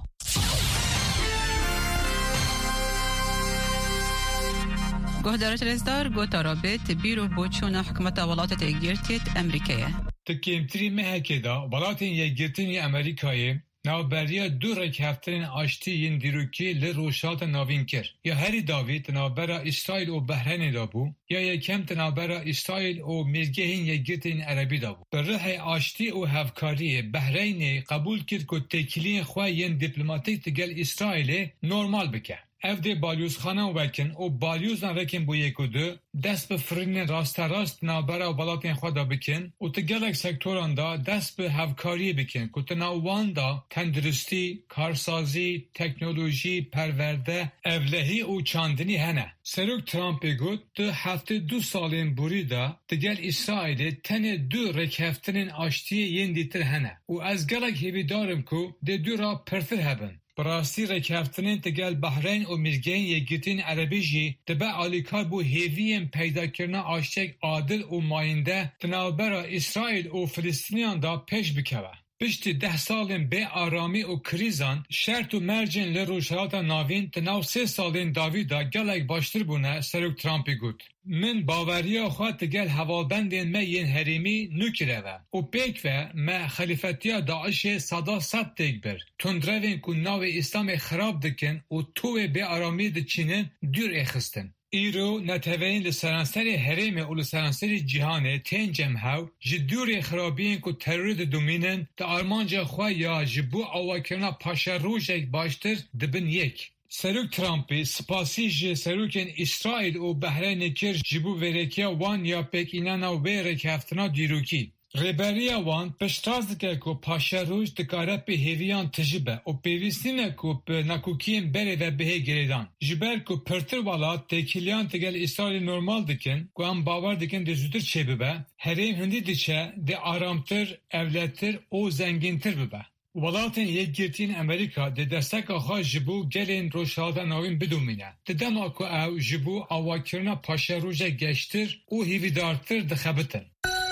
گهدارت رزدار گوتارابت بیرو بوچون حکمت ولایت ایگیرتیت امریکیه تکیمتری مهکه دا ولایت ایگیرتینی امریکایه نوبریا دو رک هفترین آشتی ین دیروکی لروشات ناوین کر یا هری داوید نوبرا اسرائیل و بحرین دابو یا یکم تنوبرا اسرائیل و مزگهین یگیرتین عربی دابو بر راه آشتی و هفکاری بحرین قبول کرد که تکیلین خواه ین دیپلماتیک تگل اسرائیل نورمال بکه evde balyozxana vekin o balyozdan vekin bu yekudu dest bi firinin rastarast nabera welatên xwe da bikin û ti gelek sektoran da dest bi hevkariyê bikin ku ti nav wan da tenduristî, karsazî, teknolojî, perverde, evlehî û çandinî hene. Serok Trumpê got tu heftê du salên borî da ti gel İsraîlê tenê du rêkheftinên aştiyê yên dîtir hene û ez gelek hêvîdarim ku dê du ra pirtir hebin. براستی رکفتنین تگل بحرین و مزگین یگیتین عربی جی تبع آلیکار بو هیوین پیدا کرنا آشتک عادل و ماینده تناوبرا اسرائیل و فلسطینیان دا پیش بکوه. پشتی 10 سالین به آرامی و کریزان شرط و مرجن لروشات ناوین تناو 3 سالین داویدا گلک باشتر بونه سروک ترامپی گود. من باوریا خواهد تگل حوالبندین ما ین هریمی نکره و پیک و ما خلیفتیا داعش صدا صد تیک بر تندروین که ناو اسلام خراب دکن و توی به آرامی دچینن دور اخستن. ایرو نتوین لسرانسری حریم و لسرانسری جهانه تین جمعو جدوری خرابین که ترورید دومینن تا آرمانجا خواه یا جبو آواکرنا پاشا روژک باشتر دبن یک. سروک ترامپی سپاسی جه سروکن اسرائیل و بحرین کر جبو ورکیا وان یا پیک اینانا و ورک هفتنا دیروکی. ریبریا وان پشتاز دکه که پاشا روش دکاره به هیویان تجیبه و پیوستینه که به نکوکین بره و بهه گریدان. جبر که پرتر والا تکیلیان تگل اسرائیل نورمال دکن که هم باور دکن ده زودر چه ببه هریم هندی دیچه ده آرامتر، اولتر و زنگینتر ببه. ولاتن یکگرتین امریکا ده دستک آخوا جبو گلین روشات ناوین بدومینه. ده دما که او جبو آواکرنا پاشا روژه گشتر و هیویدارتر ده خبتن.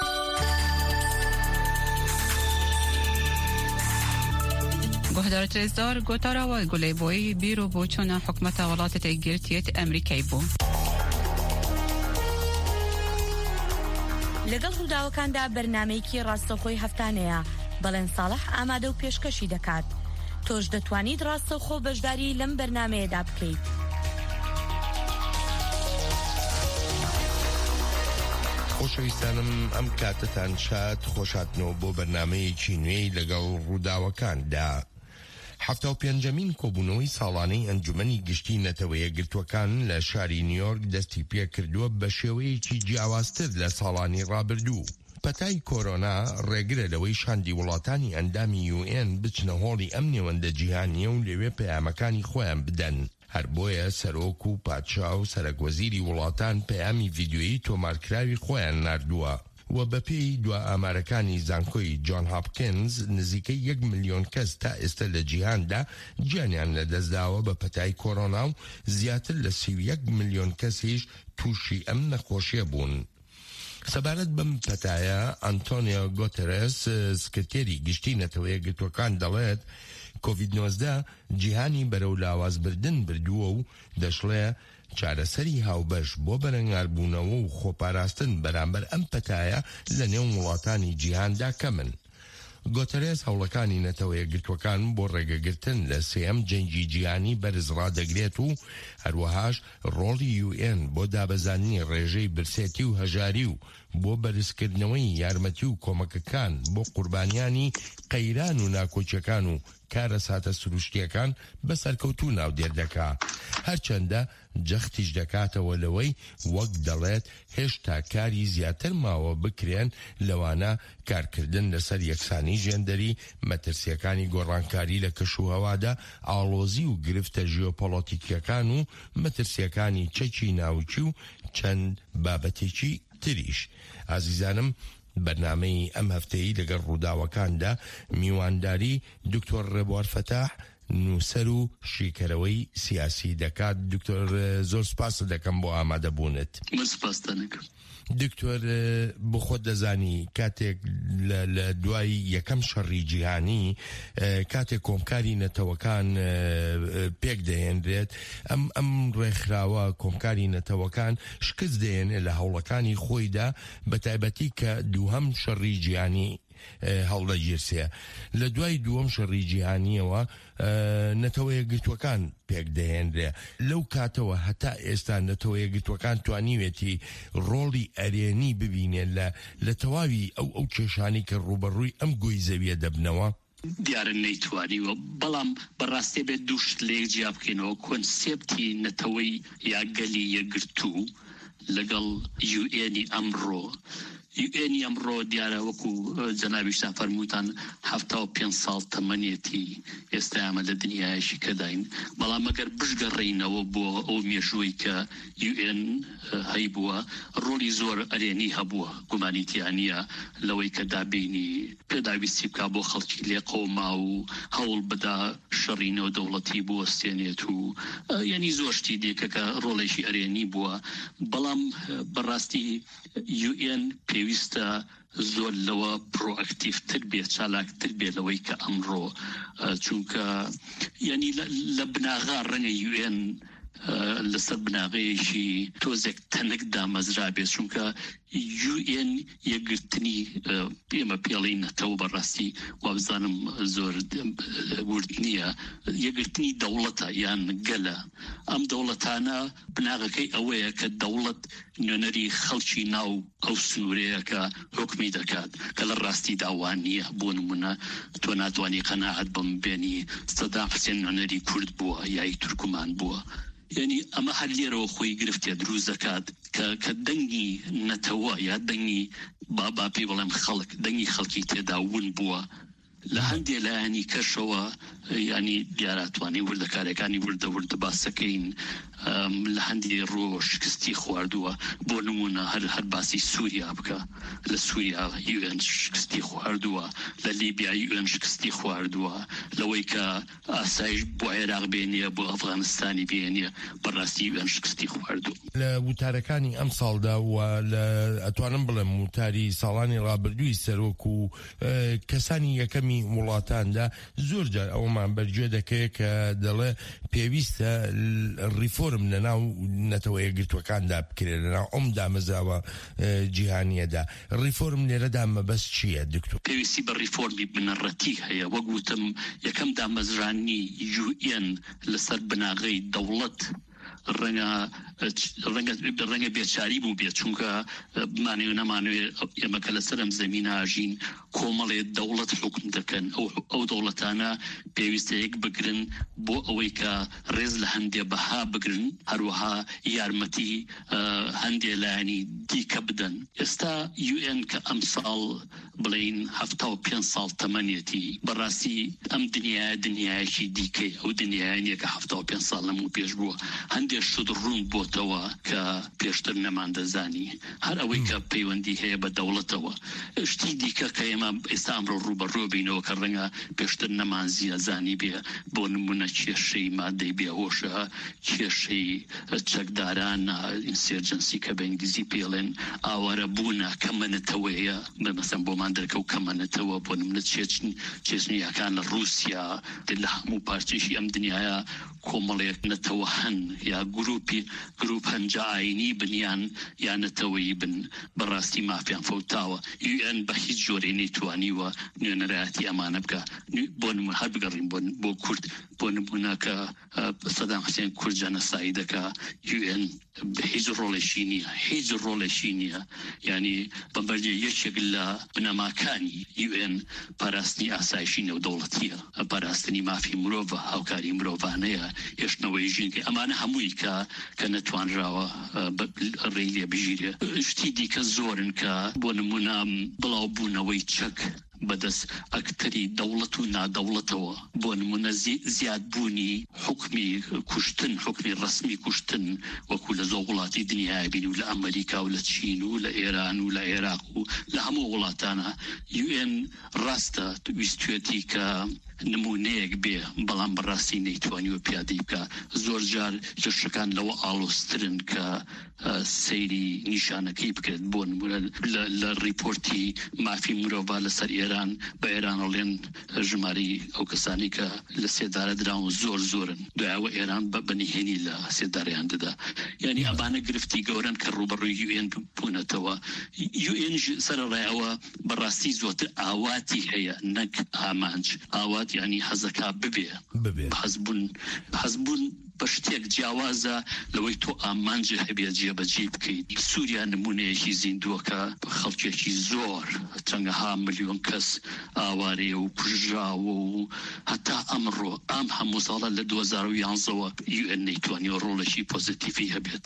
گهدارت رزدار گوتارا و گلی بوی بیرو بوچون حکمت ولایت ایگیرتیت امریکای بو. لەگەڵ ڕووداوەکاندا بەرنامەیەکی ڕاستەوخۆی هەفتانەیە بەڵێن ساڵح ئامادە و پێشکەشی دەکات. تۆش دەتوانیت ڕاستەوخۆ بەشداری لەم بەرنامەیەدا بکەیت. خۆشەویستانم ئەم کاتتان شاد خۆشاتنەوە بۆ بەرنامەیەکی نوێی لەگەڵ ڕووداوەکاندا. 75مین کۆبوونەوەی ساڵانەی ئەنجومەنی گشتی نەتەوە یەکگرتووەکان لە شاری نیویۆرک دەستی پێ کردووە بە شێوەیەکی جیاوازتر لە ساڵانی ڕابردوو. پەتای کۆرۆنا ڕێگرە لەوەی شاندی وڵاتانی ئەندامی UN بچنە هۆڵی ئەم نێوەندە جیهانیە و لەوێ پەیامەکانی خۆیان بدەن. هەر بۆیە سەرۆک و پادشا و سەرۆکوەزیری وڵاتان پەیامی ڤیدیۆیی تۆمارکراوی خۆیان ناردووە و بەپێی دوا ئامارەکانی زانکۆی جۆن هاپکینز نزیکەی 1 ملیۆن کەس تا ئێستا لە جیهاندا گیانیان لەدەستداوە بە پەتای کۆرۆنا و زیاتر لە 31 ملیۆن کەسیش تووشی ئەم نەخۆشیە بوون. سەبارەت بەم پەتایە ئەنتۆنیۆ گۆتەرێس سکرتێری گشتی نەتەوە یەکگرتووەکان دەڵێت کۆڤید-19 جیهانی بەرەو لاوازبردن بردووە و دەشڵێ چارەسەری هاوبەش بۆ بەرەنگاربوونەوە و خۆپاراستن بەرامبەر ئەم پەتایە لە نێو وڵاتانی جیهاندا کەمن. گۆتەرێس هەوڵەکانی نەتەوە یەکگرتووەکان بۆ ڕێگەگرتن لە سێەم جەنگی جیهانی بەرز ڕادەگرێت و هەروەهاش ڕۆڵی UN بۆ دابەزانی ڕێژەی برسێتی و هەژاری و بۆ بەرزکردنەوەی یارمەتی و کۆمەکەکان بۆ قوربانیانی قەیران و ناکۆچیەکان و کارە ساتە سروشتیەکان بەسەرکەوتوو ناودێر دەکا. هەرچەندە جەختیش دەکاتەوە لەوەی وەک دەڵێت هێشتا کاری زیاتر ماوە بکرێن لەوانە کارکردن لەسەر یەکسانی ژێندەری، مەترسیەکانی گۆڕانکاری لە کەشوهەوادا، ئاڵۆزی و گرفتە ژیۆپۆلۆتیکیەکان و مەترسیەکانی چەکی ناوچی و چەند بابەتێکی تریش. ئازیزانم، بەرنامەی ئەم هەفتەیە لەگەڵ ڕووداوەکاندا میوانداری دکتۆر ڕێبوار فەتاح، نووسەر و شیکەرەوەی سیاسی دەکات. دکتۆر زۆر سپاس دەکەم بۆ ئامادەبوونت. دکتۆر بۆ خۆت دەزانی کاتێک لە دوای یەکەم شەڕی جیهانی کاتێک کۆمکاری نەتەوەکان پێک دەهێنرێت ئەم ڕێکخراوە کۆمکاری نەتەوەکان شکست دەهێنێت لە هەوڵەکانی خۆیدا، بە تایبەتی کە دووهەم شەڕی جیهانی هەڵدەگیرسێ. لە دوای دووەم شەڕی جیهانیەوە نەتەوە یەکگرتووەکان پێک دەهێنرێ. لەو کاتەوە هەتا ئێستا نەتەوە یەکگرتووەکان توانیوێتی ڕۆڵی ئەرێنی ببینێت لە تەواوی ئەو کێشانی کە ڕوبەڕووی ئەم گۆی زەویە دەبنەوە. دیارە نەیتوانیوە، بەڵام بەڕاستی بێت دووشت لێک جیا بکەینەوە. کۆنسێپتی نەتەوەی یاگەلی یەکگرتوو لەگەڵ UN ئەمڕۆ ئەمڕۆ دیارە وەکو جەنابیشتان فەرمووتان 75 ساڵ تەمەنێتی ئێستا ئەمە لە دنیایشی کەداین. بەڵام ئەگەر بشگەڕێینەوە بۆ ئەو مێژووی کە UN هەیبووە، ڕۆڵی زۆر ئەرێنی هەبووە، گومانیتیانە لەوەی کە دابینی پێداویستی بکە بۆ خەڵکی لێ قەوما و هەوڵ بدا شەڕینەوە دەوڵەتی بۆ وەستێنێت و یعنی زۆر شتی دیکە کە ڕۆڵێکی ئەرێنی بووە. بەڵام بەڕاستی UN پێویستە زۆر لەوە پرۆئەکتیڤتر بێت، چالاکتر بێت لەوەی کە ئەمڕۆ، چونکە یعنی لە بناغا ڕەنگە UN لەسەر بناغەیەکی تۆزێک تەنک دامەزرا بێت، چونکە UN یەکگرتنی ئێمە پێڵەی نەتەوە بەڕاستی وابزانم زۆر ورد نییە، یەکگرتنی دەوڵەتە یان گەلە. ئەم دەوڵەتانە بناغەکەی ئەوەیە کە دەوڵەت نوێنەری خەڵکی ناو ئەو سنوورەیە کە حکمی دەکات، کە لە ڕاستی داوان نییە. بۆ نمونە تۆ ناتوانانی قەناعەت بم بێنی سەدام حوسێن نوێنەری کورد بووە یای تورکمان بووە. یعنی ئەمە هەر لێرەوە خۆی گرفتێ دروست دەکات کە دەنگی نەتەوە یا دەنگی بابا پێی بەڵێم خەڵک دەنگی خەڵکی تێدا ون بووە. لە هەندێ لایانی کەشەوە ینی دیاراتوانی وردەکارەکانی وردە باسەکەین لە هەندی ڕۆ شکستی خواردووە. بۆ نمونە هەر باسی سووریا بکە، لە سووریا UN شکستی خواردووە، لە لیبیا UN شکستی خواردووە، لەوەی کە ئاسایش بۆ عێراق بێنیە بۆ ئەفغانستانی بێنیە بەڕاستی UN شکستی خواردووە. لە وتارەکانی ئەم ساڵدا و لە ئەتوانم بڵێم وتاری ساڵانی ڕابردووی سەرۆک و کەسانی یەکەمی وڵاتاندا زۆر جار ئەومان بەرگوێ دەکەوێت کە دەڵێ پێویستە ریفۆرم لەناو نەتەوە یەکگرتووەکاندا بکرێت، لەناو ئەم دامەزراوە جیهانیەدا. ریفۆرم لێرەدا مەبەست چییە دکتۆر؟ پێویستی بە ریفۆرمی بنەڕەتی هەیە. وەک وتم، یەکەم دامەزرانی UN لەسەر بناغەی دەوڵەت ڕەنگە بێچاری بوو بێت چونکە مانێ نەمانوێ ئێمە کە لەسەرم زەمینە ئاژین کۆمەڵێ دەوڵەت حکم دەکەن ئەو دەوڵەتانە پێویستە یەک بگرن بۆ ئەوەی کە ڕێز لە هەندێ بەها بگرن هەروەها یارمەتی هەندێ لایەنی دیکە بدەن. ئێستا UN کە ئەم ساڵ بڵین 75 ساڵ تەمەنێتی بەڕاستی ئەم دنیایەکی دیکەی ئەو دنیایە کە 75 ساڵ لەموو پێش بووە هەندێک شت ڕوون بۆتەوە کە پێشتر نەمان دەزانی هەر ئەوەی کە پەیوەندی هەیە بە دەوڵەتەوە. شتی دیکە کە ئێمە ئێستا ئەمڕۆ ڕوبەڕۆ بینەوە کە ڕەنگە پێشتر نەمان زیازانی بێ بۆ نمونە کێشەی مادەی بێهۆشە کێشەی چەکداران ئینسێرجەنسی کە بە ئینگلیزی پێڵێن ئاوارە بوونە کەمەنەتەوەیە مەسەن بۆمان دەرکەوت کەمەنەتەوە بۆ نمونە چێچنیەکان لە رووسیا لە هەموو پارچێکی ئەم دنیاە کۆمەڵێک نەتەوە هەن یا گروپ هەنجا ئاینی بنیان یا نەتەوەی بن بەڕاستی مافیان فەوتاوە. UN بە هیچ جۆرەی نەیتوانیوە نوێنەرایەتی ئەمانە بکە. بۆ نمونە هەر بگەڕین بۆ کورد بۆ نمونە کە سەدام حوسێن کورد جەنەساید دەکا UN هیچ ڕۆڵێکی نییە یعنی بەبەردێ یەکێک لە بنەماکانی UN پاراستنی ئاسایشی نێودەوڵەتیە پاراستنی مافی مرۆڤ هاوکاری مرۆڤانەیە هێشتنەوەی ژینگە ئەمانە هەمووی کە نەتوانراوە ڕێی لێ بژیرێ. شتی دیکە زۆرن کە بۆ نمونە بڵاوبوونەوەی چەک بەدەست ئەکتەری دەوڵەت و نادەوڵەتەوە بۆ نمونە زیادبوونی حکمی کوشتن حکمی ڕسمی کوشتن وەکو لە زۆر وڵاتی دنیای بین و لە ئەمریکا و لە چین و لە ئێران و لە عێراق و لە هەموو وڵاتانە UN ڕاستە ویستوێتی کە نمونەیەک بێ بەڵام بەڕاستی نەیتوانیوە پیادەی بکە. زۆر جار جەشەکان لەوە ئاڵۆسترن کە سەیری نیشانەکەی بکرێت بۆ نمونە لە ریپۆرتی مافی مرۆڤ لەسەر ئێران بە ئێرانەڵێن ژماری ئەو کەسانی کە لە سێدارە دراون زۆرن دوایەوە ئێران بە بەنهێنی لە سێداریان دەدا. یعنی ئەبانە گرفتی گەورن کە ڕوبەڕووی UN بوونەتەوە. UN سەرڕایەوە بەڕاستی زۆرتر ئاواتی هەیە نەک ئامانج ئاوات یعنی حەزەکە ببێ حەزبوون بە شتێک جیاوازە لەوەی تۆ ئامانجە هەبێ جێبەجێ بکەیت. سووریا نمونەیەکی زیندووەکە خەڵکێکی زۆر چەندەها ملیۆن کەس ئاوارەیە و کوژراوە و هەتا ئەمڕۆ ئەم هەموو ساڵە لە 2011ەوە UN نەیتوانیوە ڕۆڵێکی پۆزیتیڤی هەبێت.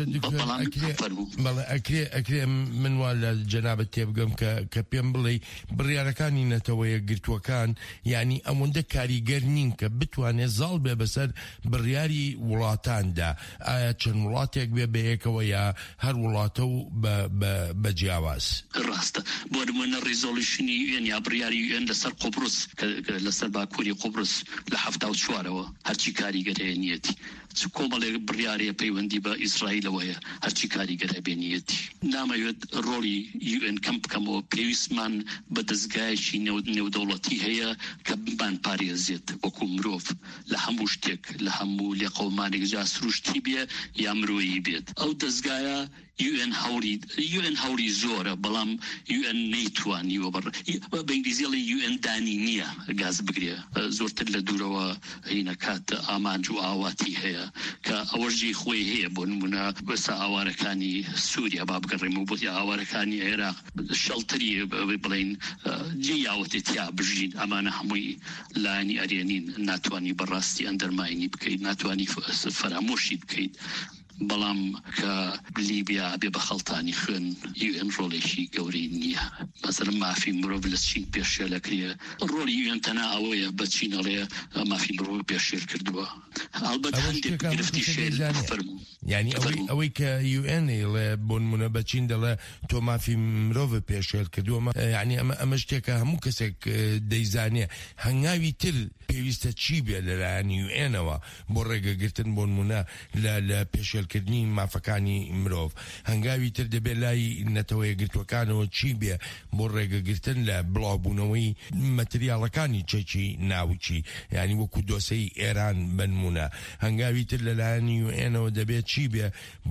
ئەکرێ منوا لە جەنابەت تێبگەم کە پێم بڵێ بڕیارەکانی نەتەوەیە گرتووەکان یعنی ئەوەندە کاریگەر نین کە بتوانێت زاڵ بێ بەسەر بڕیاری وڵاتاندا. ئایا چەند وڵاتێک بێ بەیەکەوە یا هەر وڵاتە و بە جیاواز؟ ڕاستە بۆ نمونە ریزۆلیوشنی UN یا بڕیاری UN لەسەر قوبرس لەسەر باکووری قوبرس لە 74ەوە هەرچی کاریگەر هەیە نیەتی کۆمەڵێک بڕیارەیە پەیوەندی بە ئیسرائیلەوەیە هەرچی کاریگەر هەبێ نیەتی. نامەوێت ڕۆڵی UN کەم بکەمەوە پێویستمان بە دەستگایەکی نێودەوڵەتی هەیە کە بمان پارێزێت وەکو مرۆڤ لە هەموو شتێک لە هەموو لێ قەومانێک جا سروشتی بێ یا مرۆیی بێت. ئەو دەستگایە UN هەوری زۆرە بەڵام UN نەیتوانیوە بە ئینگلیزیڵی UN دانی نییە گاز بگرێ زۆرتر لە دوورەوە هینەکات ئامانج و ئاواتی هەیە کە ئەوەژی خۆی هەیە بۆ نمونە بەسا ئاوارەکانی سووریا با بگەڕێمەوە بۆ ئاوارەکانی عێراق شەڵتری بڵین جێ یاوەتێتیا بژین ئەمانە هەمووی لایەنی ئەرێنین ناتوانی بەڕاستی ئەندەرماینی بکەیت ناتوانی فەرامۆشی بکەیت. بەڵام کە لیبیا بێ بە خەڵتانی خوێن UN ڕۆڵێکی گەورەی نییە. مەسەڵەن مافی مرۆڤ لە چین پێشێلەکرێ ڕۆڵی UN تەنها ئەوەیە بە چینەڵێ مافی مرۆڤ پێشێل کردووە. ئەلبەت هەندێک گرفتی شێل فەرموو یعنی ئەوەی کە UN لێ بۆ نمونە بە چین دەڵێ تۆ مافی مرۆڤ پێشێل کردووە یعنی ئەمە شتێکە هەموو کەسێک دەیزانێ. هەنگاوی تر پێویستە چی بێ لەلایەن UNەوە بۆ ڕێگەگرتن بۆ نمونە لە پێشێلکردنی مافەکانی مرۆڤ. هەنگاوی تر دەبێت لای نەتەوەیە گرتوەکانەوە چی بێ بۆ ڕێگەگرتن لە بڵاوبوونەوەی مەتریاڵەکانی چەکی ناوچی یعنی وەکو دۆسەی ئێران بنمونە. هەنگاوی تر لەلایەن UNەوە دەبێت چی بێ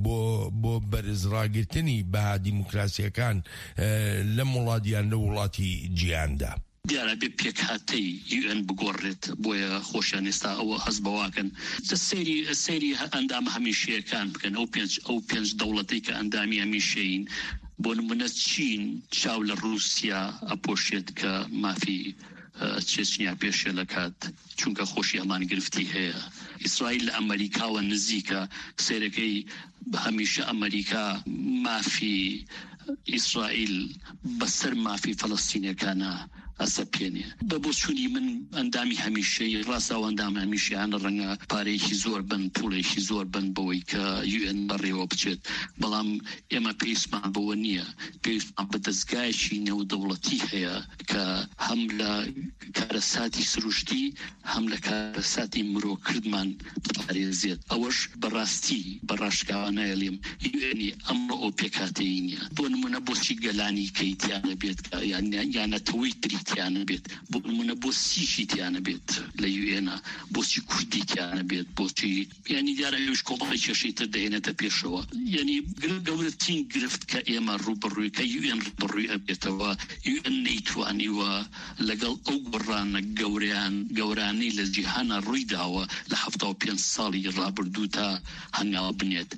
بۆ بەرزڕاگرتنی بەها دیموکراسیەکان لە وڵاتیان لە وڵاتی جیهاندا. دیارە بێ پێکهاتەی UN بگۆڕێت بۆیە خۆشیان ئێستا ئەوە هەست بەواکەن سەیری ئەندام هەمیشەیەکان بکەن ئەو پێنج دەوڵەتەی کە ئەندامی هەمیشەین بۆ نمونە چین چاو لە رووسیا ئەپۆشێت کە مافی چێچنیا پێشێ لە کات چونکە خۆشی هەمان گرفتی هەیە. ئیسرائیل لە ئەمریکاوە نزیکە سێرەکەی هەمیشە ئەمریکا مافی ئیسرائیل بەسەر مافی فەڵەستینیەکانە ئەسەپێنێ. بە بۆ چوونی من ئەندامی هەمیشەی ڕاستەوە ئەندام هەمیشەیانە ڕەنگە پارەیەکی زۆر بن پوڵێکی زۆر بن بەوەی کە UN بەڕێوە بچێت، بەڵام ئێمە پێویستمان بەوە نییە. پێویستمان بە دەستگایەکی نێودەوڵەتی هەیە کە هەم لە کارەساتی سروشتی هەم لە کارەساتی مرۆکردمان بپارێزێت. ئەوەش بەڕاستی بەڕاشکاوانایەڵێم UN ئەمڕۆ ئەو پێکاتەی نییە. بۆ نمونە بۆچی گەلانی کەیتیانە بێت یانەتەوەی تریتیانە بێت، بۆ نمونە بۆ سیشی تیانە بێت لە UN، بۆچی کوردی تیانە بێت، بۆچی ینی دیارە ئێوش کۆمەڵی کێشەی تر دەهێنێتە پێشەوە. ینی گەورەترین گرفت کە ئێمە ڕوبەڕووی کە UN ڕوبەڕووی ئەبێتەوە UN نەیتوانیوە لەگەڵ ئەو گۆڕانە گەورانەی لە جیهانە ڕوویداوە لە 75 ساڵی ڕابردوو تا هەنگاوە بنێت.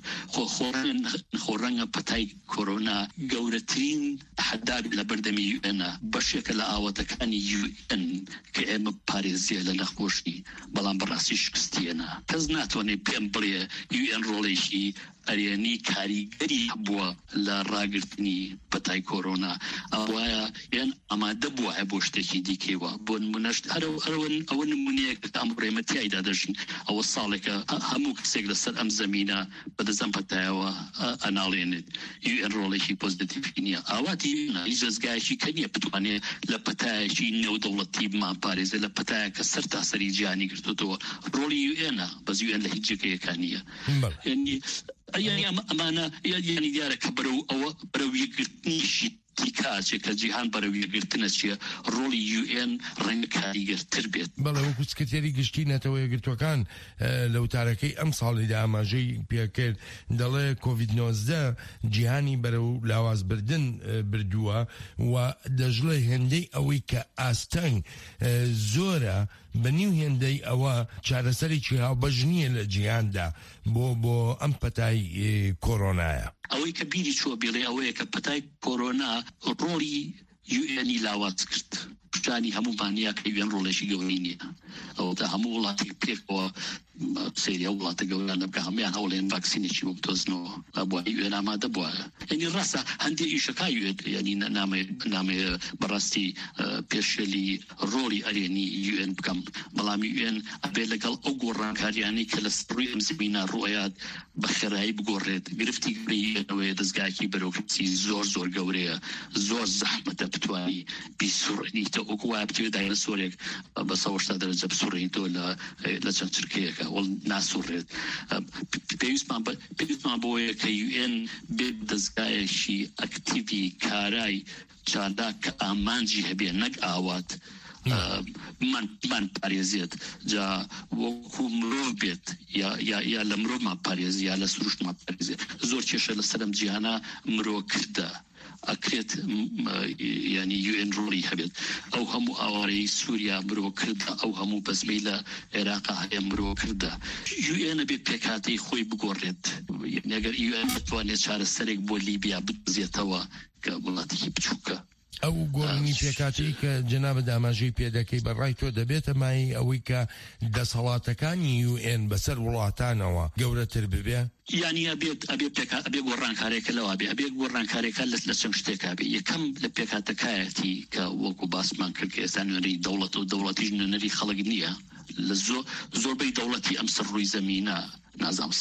خۆڕەنگە پەتای کۆرۆنا گەورەترین حەداب لە بەردەمی UN بەشێکە لە ئاواتەکانی UN کە ئێمە پارێزیە لە نەخۆشی، بەڵام بەڕاستی شکستیەنە. کەس ناتوانێت پێم بڵێ UN ڕۆڵێکی ئەرێنی کاریگەری بووە لە ڕاگررتنی پەتای کۆرۆنا. ئەوایە یان ئامادە بووە بۆ شتێکی دیکەوە. بۆ نمونەشت ئەوە نمونەیەک ئەمڕێمەتیایدا دەژین. ئەوە ساڵێکە هەموو کەسێک لەسەر ئەم زەمینە بەدەزەم پەتایەوە ئەناڵێنێت. UN ڕۆڵێکی پۆزیتیڤی نییە. ئاواتی هیچ دەستگایەکی کە نییە بتوانێت لە پەتایەکی نێودەوڵەتی بمان پارێزێت، لە پەتایە کە سەر تا سەری جیهانی گرتوتەوە. ڕۆڵی UN بەس UN لە هیچ جێگەیەکان نییە. یعنی ئەمانە یعنی دیارە کە بەرەو یەکگرتنیشی دیکاچێک کە جیهان بەرەو یەکگرتنە چیە، ڕۆڵی UN ڕەنگە کاریگەرتر بێت. بەڵێ وەکو سکرتێری گشتی نەتەوە یەکگرتوەکان لە وتارەکەی ئەم ساڵیدا ئاماژەی پێکرد، دەڵێ COVID-19 جیهانی بەرەو لاوازبردن بردووە و دەژڵێ هێندەی ئەوەی کە ئاستەنگ زۆرە بەنیو هێندەی ئەوە چارەسەرێکی هاوبەش نییە لە جیهاندا بۆ ئەم پەتای کۆرۆنایە. ئەوەی کە بیری چوە بێڵێ ئەوەیە کە پەتای کۆرۆنا ڕۆڵی UN لاواز کرد. پشتانی هەموو بانیا کە UN ڕۆڵێکی گەورەی نییە. ئەوە هەموو وڵاتی پێکەوە سەیری وڵاتە گەورانە بکە هەمویان هەوڵێن ڤاکسینێکی بۆ بدۆزنەوە بۆ UN ئامادە بووە. ینی ڕاستە هەندێک ئیشەکای ینی نامێ بەڕاستی پێشێلی ڕۆڵی ئەرێنی UN بکەم، بەڵام UN ئەبێ لەگەڵ ئەو گۆڕانکاریانەی کە لە ڕووی ئەم زمینە ڕوئیات بە خێرایی بگۆڕێت. گرفتی گرەوەیە دەستگاکی بەرەوکسی زۆر گەورەیە، زۆر زەحمەتە بتوانی بیسوڕێنیتە وەکو وایە بتوێت داینەسۆرێک بە 180 دەرەجە بسوڕێنیتەوە لە چەند چرکەیەکە وەڵ ناسوڕێت. پێویستمان بۆیە کە UN بێت دەستگایەکی ئەکتیڤی کارای چالاک کە ئامانجی هەبێ نەک ئاوات من پارێزێت، جا وەکو مرۆڤ بێت یا لە مرۆڤمان پارێزی یا لە سروشتمان پارێزێت. زۆر کێشە لەسەر ئەم جیهانە مرۆ کردە ئەکرێت ینی UN ڕۆڵی هەبێت. ئەو هەموو ئاوارەی سووریا مرۆ کردە، ئەو هەموو بەزمەی لە عێراقا هەیە مرۆ کردە. UN بێت پێکاتەی خۆی بگۆڕێت. ئەگەر UN بتوانێت چارەسەرێک بۆ لیبیا بدۆزێتەوە کە وڵاتێکی بچووکە. ئەو گۆڕنی پێکاتی کە جەنابە داماژەی پێدەکەی بەڕای تۆ دەبێتە مای ئەوەی کە دەسەڵاتەکانی UN بەسەر وڵاتانەوە گەورەتر ببێ؟ یعنی ئەبێ گۆڕانکارێکە لەوە بێ، ئەبێ گۆڕانکارێکە لە چەند شتێکا بێ. یەکەم لە پێکاتەکایەتی کە وەکو باسمان کرد کە ئێستا نوێنەری دەوڵەت و دەوڵەتیش نوێنەری خەڵک نییە. لە زۆربەی دەوڵەتی ئەم سەر ڕووی زەمینە نازام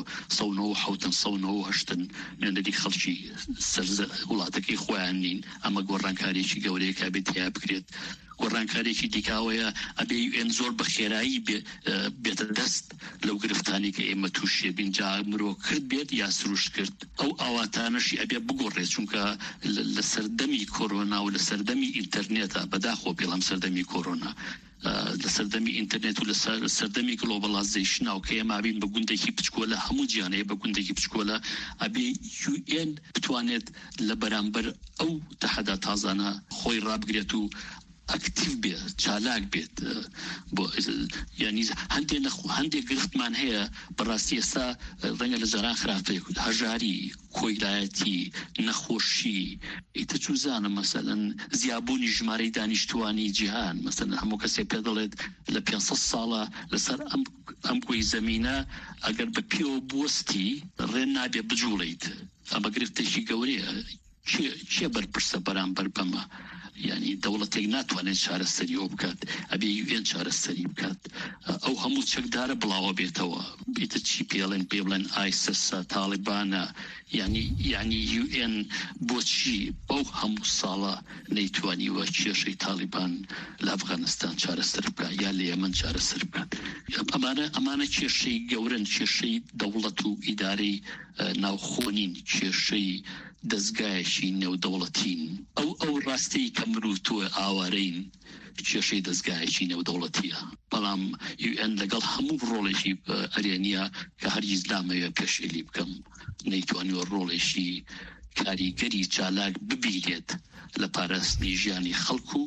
180 نوێنەری خەڵکی سەر وڵاتەکەی خۆیان نین. ئەمە گۆڕانکارێکی گەورەیەکە بێت یا بکرێت. گۆڕانکارێکی دیکاوەیە ئەبێ UN زۆر بە خێرایی بێتە دەست لەو گرفتانی کە ئێمە تووشێ بینجا مرۆ کرد بێت یا سروشت کرد. ئەو ئاواتانەشی ئەبێ بگۆڕێت، چونکە لە سەردەمی کۆرۆنا و لە سەردەمی ئینتەرنێتە بەداخۆ بێڵام سەردەمی کۆرۆنا لە سەردەمی ئینتەرنێت و لە سەردەمی گلۆبەڵایزیشنە و کە ئێمە بین بە گوندێکی بچکۆلە هەموو جیهانەیە بە گوندێکی بچکۆلە ئەبێ UN بتوانێت لە بەرامبەر ئەو تەحەدا تازانە خۆی ڕابگرێت و ئەکتیو بێت چالاک بێت بۆ ینی هەندێک گرفتمان هەیە بەڕاستی ئێستا ڕەنگە لە جاران خراپەیە هەژاری کۆیلایەتی نەخۆشی ئیتە چوزانە مەسەلەن زیابوونی ژمارەی دانیشتوانی جیهان مەسەلەن هەموو کەسێک پێ دەڵێت لە 500 ساڵە لەسەر ئەم کۆی زەمینە ئەگەر بە پێوە بوەستی ڕێن نابێ بجوڵیت ئەمە گرفتێکی گەورەیە چێ بەرپرسە بەرامبەر بەمە ینی دەوڵەتێک ناتوانێت چارەسەری ئەو بکات ئەبێ UN چارەسەری بکات ئەو هەموو چەکدارە بڵاوە بێتەوە بیتە چی پێڵێن پێ بڵێن ئایسسە تاڵیبانە یعنی UN بۆچی ئەو هەموو ساڵە نەیتوانیوە کێشەی تاڵیبان لە ئەفغانستان چارەسەر بکات یا لە یەمەن چارەسەر بکات ئەمانە کێشەی گەورن کێشەی دەوڵەت و ئیدارەی ناوخۆنین کێشەی دەستگایەکی نێودەوڵەتین ئەو ڕاستەی کە مروتووە ئاوارەین کێشەی دەستگایەکی نێودەوڵەتیە بەڵام UN لەگەڵ هەموو ڕۆڵێکی ئەرێنیە کە هەرگیز نامەوێ پێشێلی بکەم نەیتوانیوە ڕۆڵێکی کاریگەری چالاک ببینێت لە پاراستنی ژیانی خەڵکو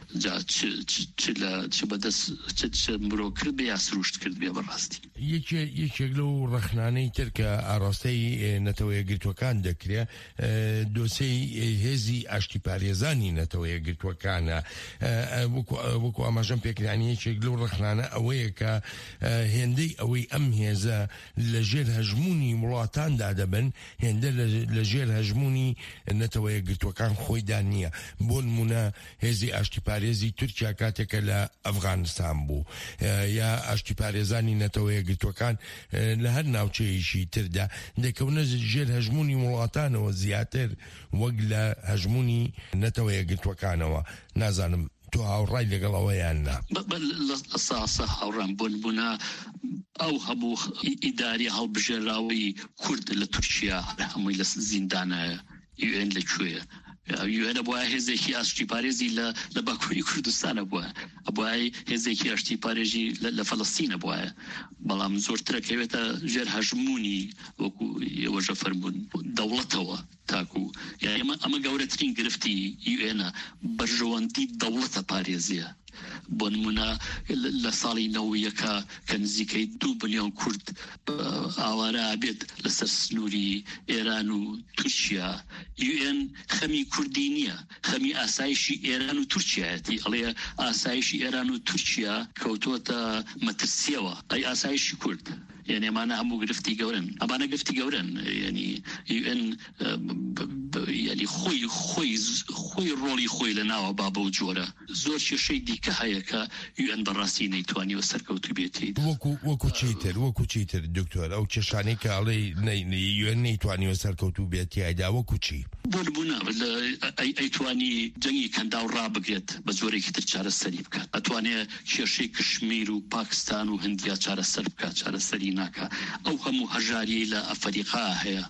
چ بەدەست مرۆ کرد بێ یا سروشت کرد بێ بەڕاستی یەکێک لەو ڕەخنانەی تر کە ئاڕاستەی نەتەوە یەکگرتوەکان دەکرێت دۆسەی هێزی ئاشتی پارێزانی نەتەوە یەکگرتوەکانە وەکو ئاماژەم پێکرانی یەکێک لەو ڕەخنانە ئەوەیە کە هێندەی ئەوەی ئەم هێزە لە ژێر هەژمونی وڵاتاندا دەبن هێندە لە ژێر هەژمونی نەتەوە یەکگرتوەکان خۆیدا نییە بۆ نمونە هێزی ئاشتی پارێزی تورکیا کاتێکە لە ئەفغانستان بوو یا ئاشتی پارێزانی نەتەوە یەکگرتوەکان لە هەر ناوچەیەشی تردا دەکەونە ژێر هەژمونی وڵاتانەوە زیاتر وەک لە هەژمونی نەتەوە یەکگرتوەکانەوە نازانم تۆ هاوڕای لەگەڵەوەیان نا ساسە هاوڕام بوونە ئەو هەموو ئیداری هەڵبژێراوی کورد لە تورکیا هەمووی لە زیندانایە UN لەکوێیە UN بۆە هێزێکی ئاشتی پارێزی لە باکووری کوردستانە بووە ئەبووە هێزێکی ئاشتی پارێژی لە فەڵەستینە بووە بەڵام زۆرترەکەوێتە ژێر هەژمونی وەکو ئێوەژە فەرموون دەوڵەتەوە تاکو ئەمە گەورەترین گرفتی UN بەرژەوەندی دەوڵەتە پارێزیە بۆ نمونە لە ساڵی 90 کە نزیکەی 2 ملیۆن کورد ئاوارە بێت لەسەر سنووری ئێران و تورکیا UN خەمی کوردی نییە خەمی ئاسایشی ئێران و تورکیایەتی ئەڵێ ئاسایشی ئێران و تورکیا کەوتووەتە مەترسیەوە ئەی ئاسایشی کورد یعنی ئەمانە هەموو گرفتی گەورن ئەمانە گرفتی گەورن ینی UN ینی خۆی ڕۆڵی خۆی لە ناوە بابە و جۆرە زۆر کێشەی دیکە هەیە کە UN بەڕاستی نەیتوانیوە سەرکەوتو بێتیت وەکو چیتر دکتۆر ئەو کێشانەی کە ئەڵێ UN نەیتوانیوە سەرکەوتو بێتیایدا وەکو چی بۆ نمونە ئەیتوانی جەنگی کەنداو ڕابگرێت بە زۆرێکی تر چارەسەری بکات ئەتوانێت کێشەی کشمیر و پاکستان و هەندیا چارەسەر بکات چارەسەری ناکە ئەو هەموو هەژاری لە ئەفریقا هەیە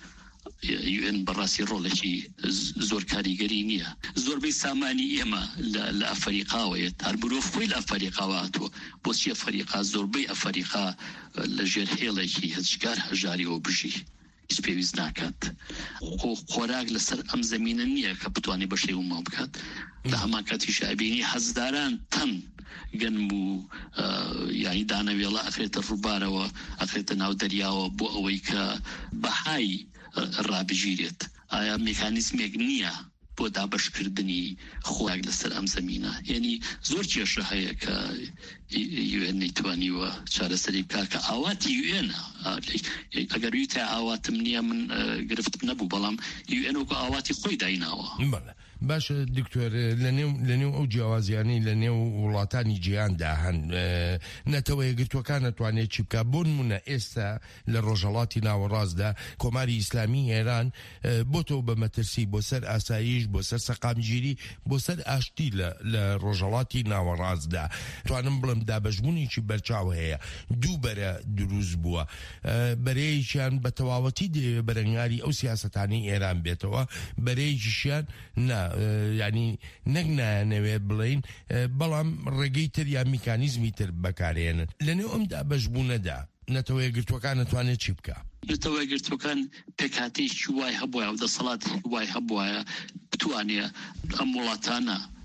UN بەڕاستی ڕۆڵێکی زۆر کاریگەری نییە زۆربەی سامانی ئێمە لە ئەفریقاوەیە هەر مرۆڤ لە ئەفریقاوە هاتووە بۆچی ئەفریقا زۆربەی ئەفریقا لە ژێر هێڵێکی هەجگار هەژاریەوە بژی هیچ پێویست ناکات خۆراک لەسەر ئەم زەمینە نییە کە بتوانێت بەشەی وما بکات لە هەمان کاتیش ئەبینی هەزداران تەن گەنم و یانی دانەوێڵە ئەخرێتە ڕووبارەوە ئەخرێتە ناو دەریاوە بۆ ئەوەی کە بەهای ڕابژیرێت ئایا میکانیزمێک نییە بۆ دابشکردنی خۆراک لەسەر ئەم زەمینە یعنی زۆر کێشە هەیە کە UN نەیتوانیوە چارەسەری بکات کە ئاواتی UN ئەگەر ویتە ئاواتم نییە من گرفت نەبوو بەڵام UN وەکو ئاواتی خۆی دایناوە باشە دکتۆر لەنێو ئەو جیاوازیانەی لە نێو وڵاتانی جیهاندا هەن نەتەوە یەکگرتوەکان نەتوانێت چی بکات بۆ نمونە ئێستا لە ڕۆژهەڵاتی ناوەڕاستدا کۆماری ئیسلامی ئێران بۆتەوە بە مەترسی بۆ سەر ئاسایش بۆ سەر سەقامگیری بۆ سەر ئاشتی لە ڕۆژهەڵاتی ناوەڕاستدا توانم بڵم دابەشبوونێکی بەرچاو هەیە دوو بەرە دروست بووە بەرەیەکیان بە تەواوەتی دەیەوێت بەرەنگاری ئەو سیاسەتانەی ئێران بێتەوە بەرەیەکیشیان ینی نەک نایانەوێت بڵین بەڵام ڕێگەی تر یا میکانیزمی تر بەکارێنن لەنێو ئەم دابەشبوونەدا نەتەوە یەکگرتوەکان نەتوانێت چی بکە نەتەوە یەکگرتوەکان پێکهاتێکی وای هەبووە و دەسەڵات وای هەبووە بتوانێت ئەم وڵاتانە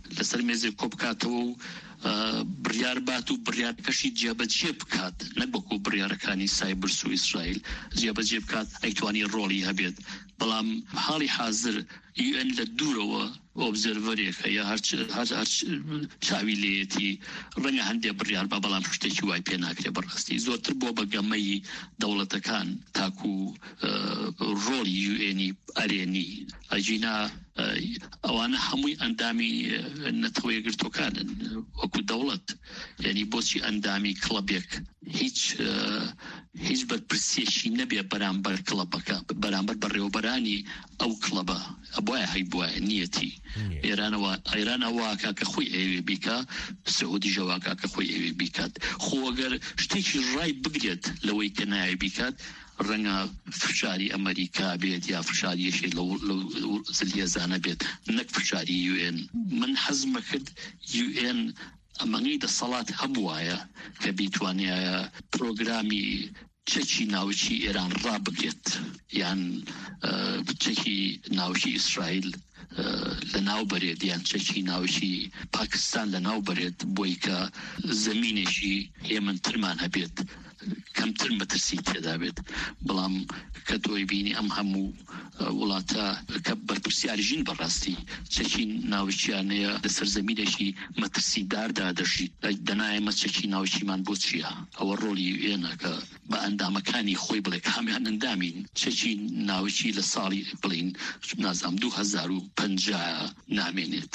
لەسەر مێزێک کۆ بکاتەوە و بڕیار بات و بڕیارەکەشی جێبەجێ بکات، نەک وەکو بڕیارەکانی سایبرس و ئیسرائیل جێبەجێ بکات ئەیتوانی ڕۆڵی هەبێت. بەڵام حاڵی حاضر UN لە دوورەوە ئۆبزەرڤەرێکە یا هەر چاوی لێتی ڕەنگە هەندێک بڕیار بە، بەڵام شتێکی وای پێ ناکرێت بەڕاستی زۆرتر بۆ بەگەمەی دەوڵەتەکان تاکو ڕۆڵی UN ئەرێنی ئەجینا ئەوانە هەمووی ئەندامی نەتەوە یەکگرتووەکانن وەکو دەوڵەت، یعنی بۆچی ئەندامی کڵەبێک هیچ بەرپرسێکی نەبێ بەرامبەر کڵەبەکە، بەرامبەر بەڕێوەبەرانی ئەو کڵەبە ئەبواە هەی بواە نیەتی ئێران ئەواکە کە خۆی ئەوێ بیکە، سعودی ژەواکە کە خۆی ئەوێ بیکات. خۆگەر شتێکی ڕای بگرێت لەوەی کە نایە بیکات، ڕەنگە فشاری ئەمریکا بێت یا فشاریەشی لەو زلیێزانە بێت، نەک فشاری UN. من حەزمە کرد UN ئەمەنگەی دەسەڵات هەبوایە کە بیتوانێ پرۆگرامی چەکی ناوچی ئێران ڕابگرێت یان چەکی ناوچی ئیسرائیل لە ناو بەرێت یان چەکی ناوچی پاکستان لە ناو بەرێت بۆی کە زەمینێکی هێمنترمان هەبێت، کەمتر مەترسی تێدا بێت. بەڵام کە تۆی بینی ئەم هەموو وڵاتە کە بەرپرسیاری ژین بەڕاستی چەکی ناوچیانەیە لەسەر زەمینێکی مەترسی داردا دەژیت، دەنایەمە چەکی ناوچیمان بۆ چییە؟ ئەوە ڕۆلی UN کە بە ئەندامەکانی خۆی بڵێ هەمیان ئەندامین. چەکی ناوچی لە ساڵی بڵین نازام 2050 نامێنێت،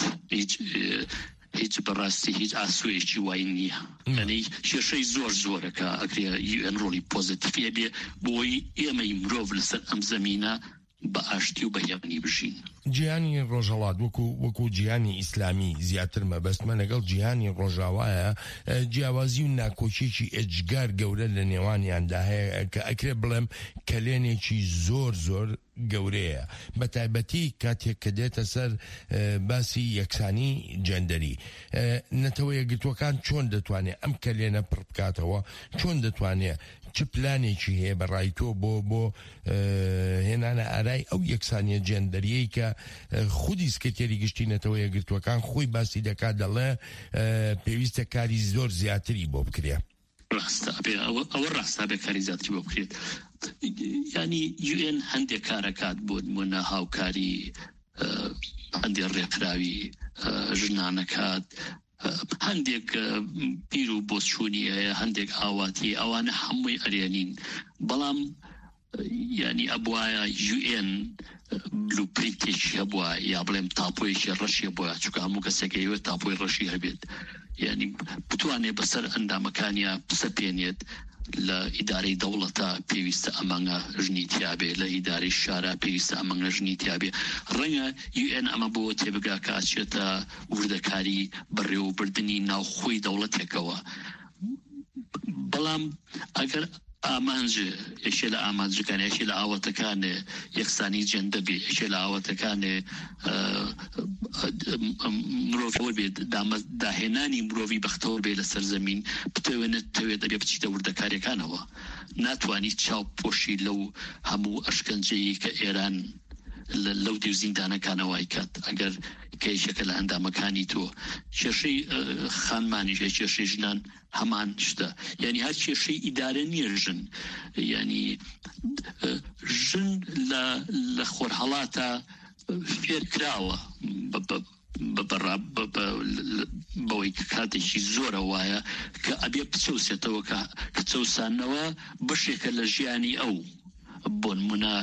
هیچ بەڕاستی هیچ ئاسوویەکی وای نییە. ئەنی کێشەی زۆرەکە ئەگرێ UN ڕۆلی پۆزیتیڤ بێ بۆی ئێمەی مرۆڤ لەسەر ئەم زەمینە بە ئاشتی و بەهێمنی بژین. جیهانی ڕۆژهەڵات وەکو جیهانی ئیسلامی زیاتر مەبەستمە لەگەڵ جیهانی ڕۆژاوایە جیاوازی و ناکۆچێکی ئەجگار گەورە لە نێوانیاندا هەیە کە ئەکرێ بڵێم کەلێنێکی زۆر گەورەیە، بە تایبەتی کاتێک کە دێتە سەر باسی یەکسانی جەندەری. نەتەوە یەکگرتووەکان چۆن دەتوانێت ئەم کەلێنە پڕ بکاتەوە، چۆن دەتوانێت چ پلانێکی هەیە بەڕای تۆ بۆ هێنانە ئارای ئەو یەکسانیە جەندەریەی کە خودی سکرتێری گشتینەتەوە یەکگرتووەکان خۆی باسی دەکات، دەڵێ پێویستە کاری زۆر زیاتری بۆ بکرێ. ئەوە ڕاستە بێ کاری زیاتری بۆ بکرێت. ینی UN هەندێک کارەکات بۆ نمونە هاوکاری هەندێک ڕێکراوی ژنانەکات، هەندێک پیر و بۆچوونی هەیە، هەندێک ئاواتی، ئەوانە هەمووی ئەرێنین. بەڵام ینی ئەبوایە UN بلوپرینتێکی هەبووە یا بڵێم تاپۆیەکی ڕەشی بووە، چونکە هەموو کەسێکەوێت تاپۆی ڕەشی هەبێت، ینی بتوانێت بەسەر ئەندامەکانیە پسەپێنێت. لە ئیدارەی دەوڵەتە پێویستە ئەمەنگە ژنی تیابێ، لە ئیدارەی شارە پێویستە ئەمەنگە ژنی تیابێ. ڕەنگە UN ئەمە بۆ تێبگا کاچێتە وردەکاری بەڕێوەبردننی ناوخۆی دەوڵەتێکەوە. بەڵام ئەگەر ئامانج یەکێ لە ئامانجەکان یەکێ لە ئاواتەکانێ یەکسانی جەندە بێ، یەکێ لە ئاواتەکانێ مرۆڤ بێت، داهێنانی مرۆڤی بەختەوە بێ لەسەر زەمین بتەوێنێت دەبێ بچیتە وردەکاریەکانەوە. ناتوانیت چاوپۆشی لەو هەموو ئەشکەنجەیە کە ئێران لەو دیو زیندانەکانەوەی کات ئەگەر کەیشەکە لە ئەندامەکانی تۆ کێشەی خانمانیش کێشەی ژنان هەمان شتە، یعنی هەر کێشەی ئیدارە نییە ژن، یعنی ژن لە خۆرهەڵاتە فێر کراوە بەوەی کاتێکی زۆرە وایە کە ئەبێ بچەوسێتەوە کە چەوسانەوە بەشێکە لە ژیانی ئەو. بۆ نمونە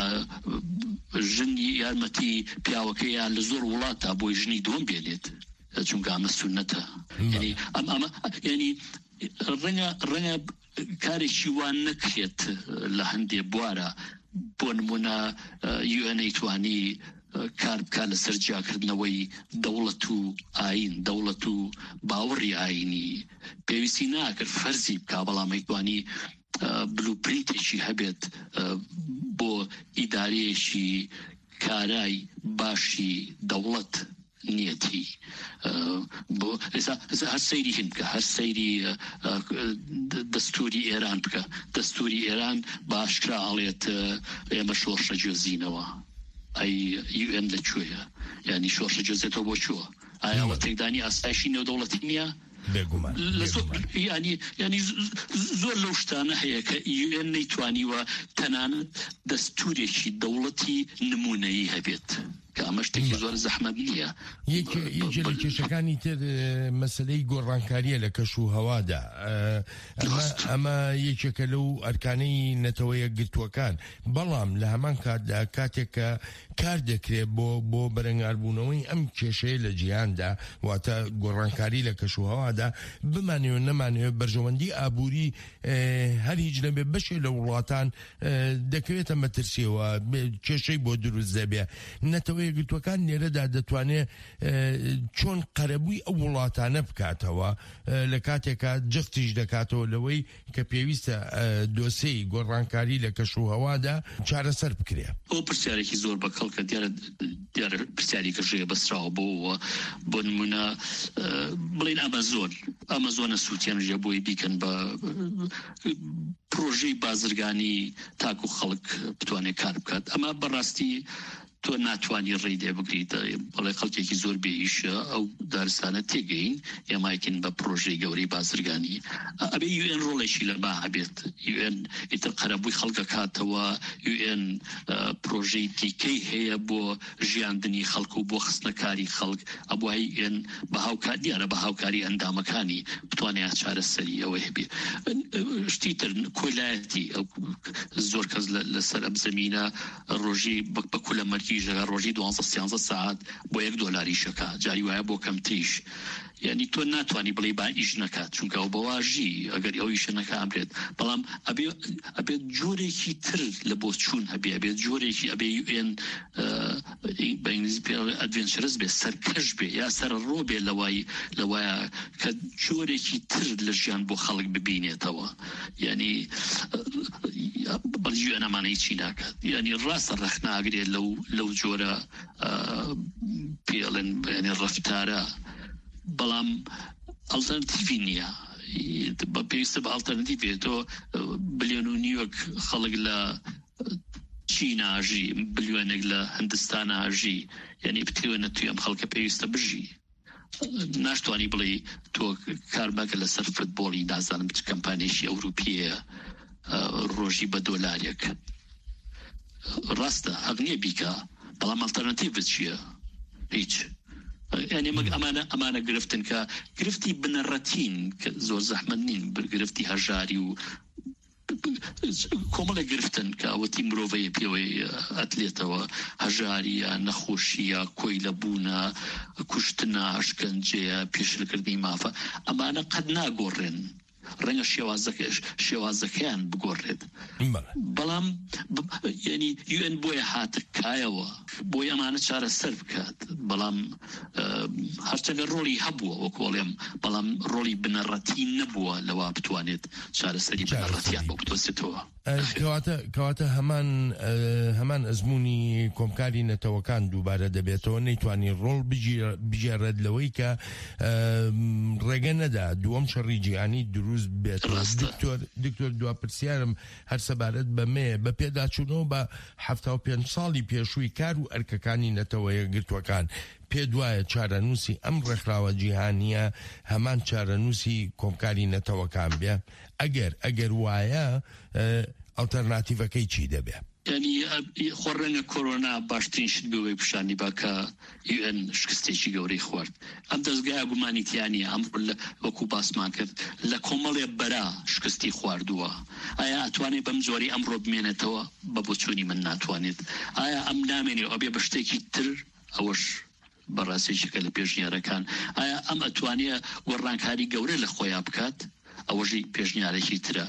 ژنی یارمەتی پیاوەکەیان لە زۆر وڵاتە بۆی ژنی دووەم بێنێت، چونکە ئەمە سونەتە. ینی ڕەنگە کارێکی وان نەکرێت لە هەندێک بوارە. بۆ نمونە UN ئەیتوانی کار بکات لەسەر جیاکردنەوەی دەوڵەت و ئاین، دەوڵەت و باوەڕی ئاینی پێویستی ناکرد فەرزی بکا، بەڵام ئەیتوانی بلوپرینتێکی هەبێت بۆ ئیدارەیەکی کارای باشی دەوڵەت نیەتی. بۆ هەر سەیری هەن بکە، هەر سەیری دەستوری ئێران بکە. دەستوری ئێران باشکرا هەڵێت ئێمە شۆڕشە گوێزینەوە، ئەی UN لەکوێیە ینی شۆڕش جێزێتەوە بۆ چووە ئایا ئەوە تێکدانی ئاسایشی نێودەوڵەتی نییە ینی زۆر لەو شتانە هەیە کە UN نەیتوانیوە تەنانەت دەستورێکی دەوڵەتی نمونەیی هەبێت کە ئەمە شتێکی زۆر زەحمەت نییە. یەکێ لە کێشەکانی تر مەسلەی گۆڕانکاریە لە کەش و هەوادا ئەمە یەکێکە لەو ئەرکانەی نەتەوەیە گرتووەکان بەڵام لە هەمان کاتدا کاتێک کە کار دەکرێت بۆ بەرەنگاربوونەوەی ئەم کێشەیە لە جیهاندا واتە گۆڕانکاری لە کەش و هەوادا بمانێوە نەمانێوە بەرژەوەندی ئابووری هەر هیچ نەبێ بەشێ لە وڵاتان دەکەوێتە مەترسیەوە کێشەی بۆ دروست دەبێ نەتەوەی گرتوەکان لێرەدا دەتوانێت چۆن قەرەبووی ئەو وڵاتانە بکاتەوە لە کاتێکا جفتیش دەکاتەوە لەوەی کە پێویستە دۆسەی گۆڕانکاری لە کەش و هەوادا چارەسەر بکرێ. ئەو پرسیارێکی زۆر بەکەڵ کە دیارە پرسیاری کەژەیە بەسراوە بۆ نمونە بڵین ئەمەزۆنە سووتیان ژە بۆی بیکەن بە پرۆژەی بازرگانی تاکو خەڵک بتوانێت کار بکات. ئەمە بەڕاستی تۆ ناتوانانی ڕێدێ بگریت بەڵێ خەڵکێکی زۆر بێئیشە ئەو دارستانە تێگەین ئێمایکن بە پرۆژەی گەورەی بازرگانی ئەبێ UN ڕۆڵێکی لە با هەبێت UN ئیتر قەرەبووی خەڵکە کاتەوە UN پرۆژەی دیکەی هەیە بۆ ژیاندنی خەڵک و بۆ خستنەکاری خەڵک ئەبووای UN دیارە بە هاوکاری ئەندامەکانی بتوانێت چارەسەری ئەوەی هەبێ. شتی تر کۆلایەتی زۆر کەس لەسەر ئەم زەمینە ڕۆژی بە کولە مەرکی ژەگە ڕۆژی 12-13 ساعت بۆ $1 شەکە جاری وایە بۆ کەمتریش یعنی تۆ ناتوانانی بڵێ با ئیش نەکات چونکە ئەو بەواژی ئەگەر ئەو ئیشە نەکە ئەمرێت بەڵام ئەبێت جۆرێکی تر لە بۆ چوون هەبێ ئەبێت جۆرێکی ئەبێ UN بە ئینگلیزی پێ ئەدڤێنچرس بێ سەرکەش بێ یا سەرڕۆ بێ لەوایە کە جۆرێکی تر لە ژیان بۆ خەڵک ببینێتەوە ینی بەڵی UN ئەمانەی چی ناکات ینی ڕاستە ڕەخناگرێت لەو جۆرە پێڵێن ینی ڕەفتارە بەڵام ئەڵتەرنەتیڤی نییە بە پێویستە بە ئەڵتەرنەتیڤێتەوە بلیۆن و نیوەک خەڵک لە چیناژی بلیۆنێک لە هەندستاناژی یعنی بتێوێنە توی ئەم خەڵکە پێویستە بژی ناشتوانی بڵێ تۆ کارمەکە لەسەر فوتبۆڵی نازانم چ کەمپانیشی ئەوروپیە ڕۆژی بە $1 ڕاستە حەق نییە بیکە بەڵام ئەڵتەرنەتیڤت چییە؟ هیچ یعنی ئەمانە گرفتن کە گرفتی بنەڕەتین کە زۆر زەحمەت نین گرفتی هەژاری و کۆمەڵێک گرفتن کە ئەوەتی مرۆڤەیە پێوەی ئەتلێتەوە هەژاریە نەخۆشیە کۆی لەبوونە کوشتنە ئەشکەنجەیە پێشلکردنی مافە ئەمانە قەت ناگۆڕێن ڕەنگە شێوازەکەیان بگۆڕێت بەڵام ینی UN بۆیە هاتکایەوە بۆی ئەمانە چارە سەر بکات بەڵام هەرچەگە ڕۆڵی هەبووە وەکۆڵێم بەڵام ڕۆڵی بنەڕەتی نەبووە لەوا بتوانێت چارەسەری بنەڕەتیان بۆ بتۆسێتەوە. کەواتە هەمان ئەزمموی کۆمکاری نەتەوەکان دووبارە دەبێتەوە نەیتوانی ڕۆڵ بژێڕێت لەوەی کە ڕێگە نەدا دووەم شەڕی جیهانی دروست بێتەوە. دکتۆر دوا پرسیارم هەر سەبارەت بە پێداچوونەوە بە 75 ساڵی پێشووی کار و ئەرکەکانی نەتەوەیە گرتوەکان پێ دوایە چارەنووسی ئەم ڕێکخراوە جیهانیە هەمان چارەنووسی کۆمکاری نەتەوەکان بێ ئەگەر وایە ئەڵتەرناتیڤەکەی چی دەبێ؟ ینی خۆڕەنگە کۆرۆنا باشترین شت بێەوەی پیشانی باکە UN شکستێکی گەورەی خوارد ئەم دەستگایە گومانیتیانی ئەمڕۆ وەکو باسمان کرد لە کۆمەڵێ بەرا شکستی خواردووە ئایا ئەتوانێت بەم جۆری ئەمڕۆ بمێنێتەوە بە بۆچوونی من ناتوانێت ئایا ئەم نامێنێ ئەبێ بە شتێکی تر ئەوەش بەڕاستیشەکە لە پێشنیارەکان ئایا ئەم ئەتوانێت گۆڕانکاری گەورە لە خۆیان بکات ئەوەژی پێشنیارێکی ترە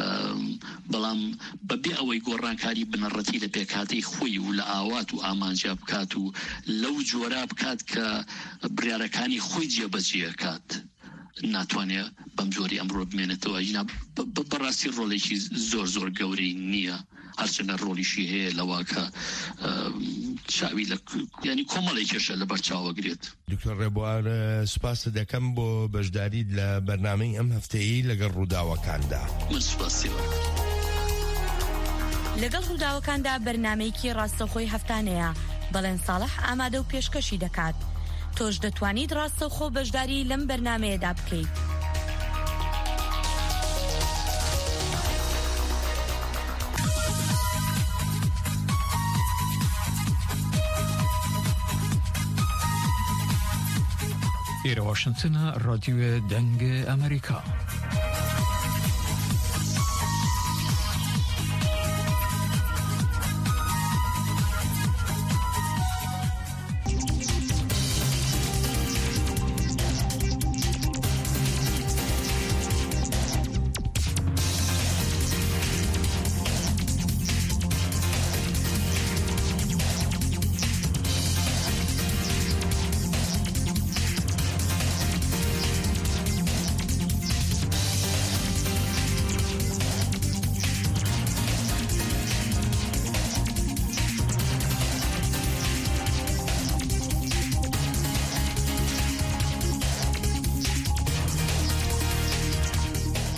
بەڵام بەبێ ئەوەی گۆڕانکاری بنەڕەتی لە پێکاتی خۆی و لە ئاوات و ئامانجا بکات و لەو جۆرا بکات کە بڕیارەکانی خۆی جێبەجێکات ناتوانێت بەم جۆری ئەمڕۆ بمێنێتەوە بەڕاستی ڕۆڵێکی زۆر گەورەی نییە هەرچەندە ڕۆلیشی هەیە لەواکە چاوی ینی کۆمەڵێکیشە لە بەرچاوەگرێت. دکتۆر ڕێبوار سوپاس دەکەم بۆ بەشداریت لە بەرنامەی ئەم هەفتەیە لەگەڵ ڕووداوەکاندا. من سوپاسیوە. لەگەڵ ڕووداوەکاندا بەرنامەیەکی ڕاستەخۆی هەفتانەیە بەڵێن ساڵح ئامادە و پێشکەشی دەکات. تۆش دەتوانیت ڕاستەوخۆ بەشداری لەم بەرنامەیەدا بکەیت. ئێرە واشنگتنە ڕادیۆ دەنگ ئەمریکا.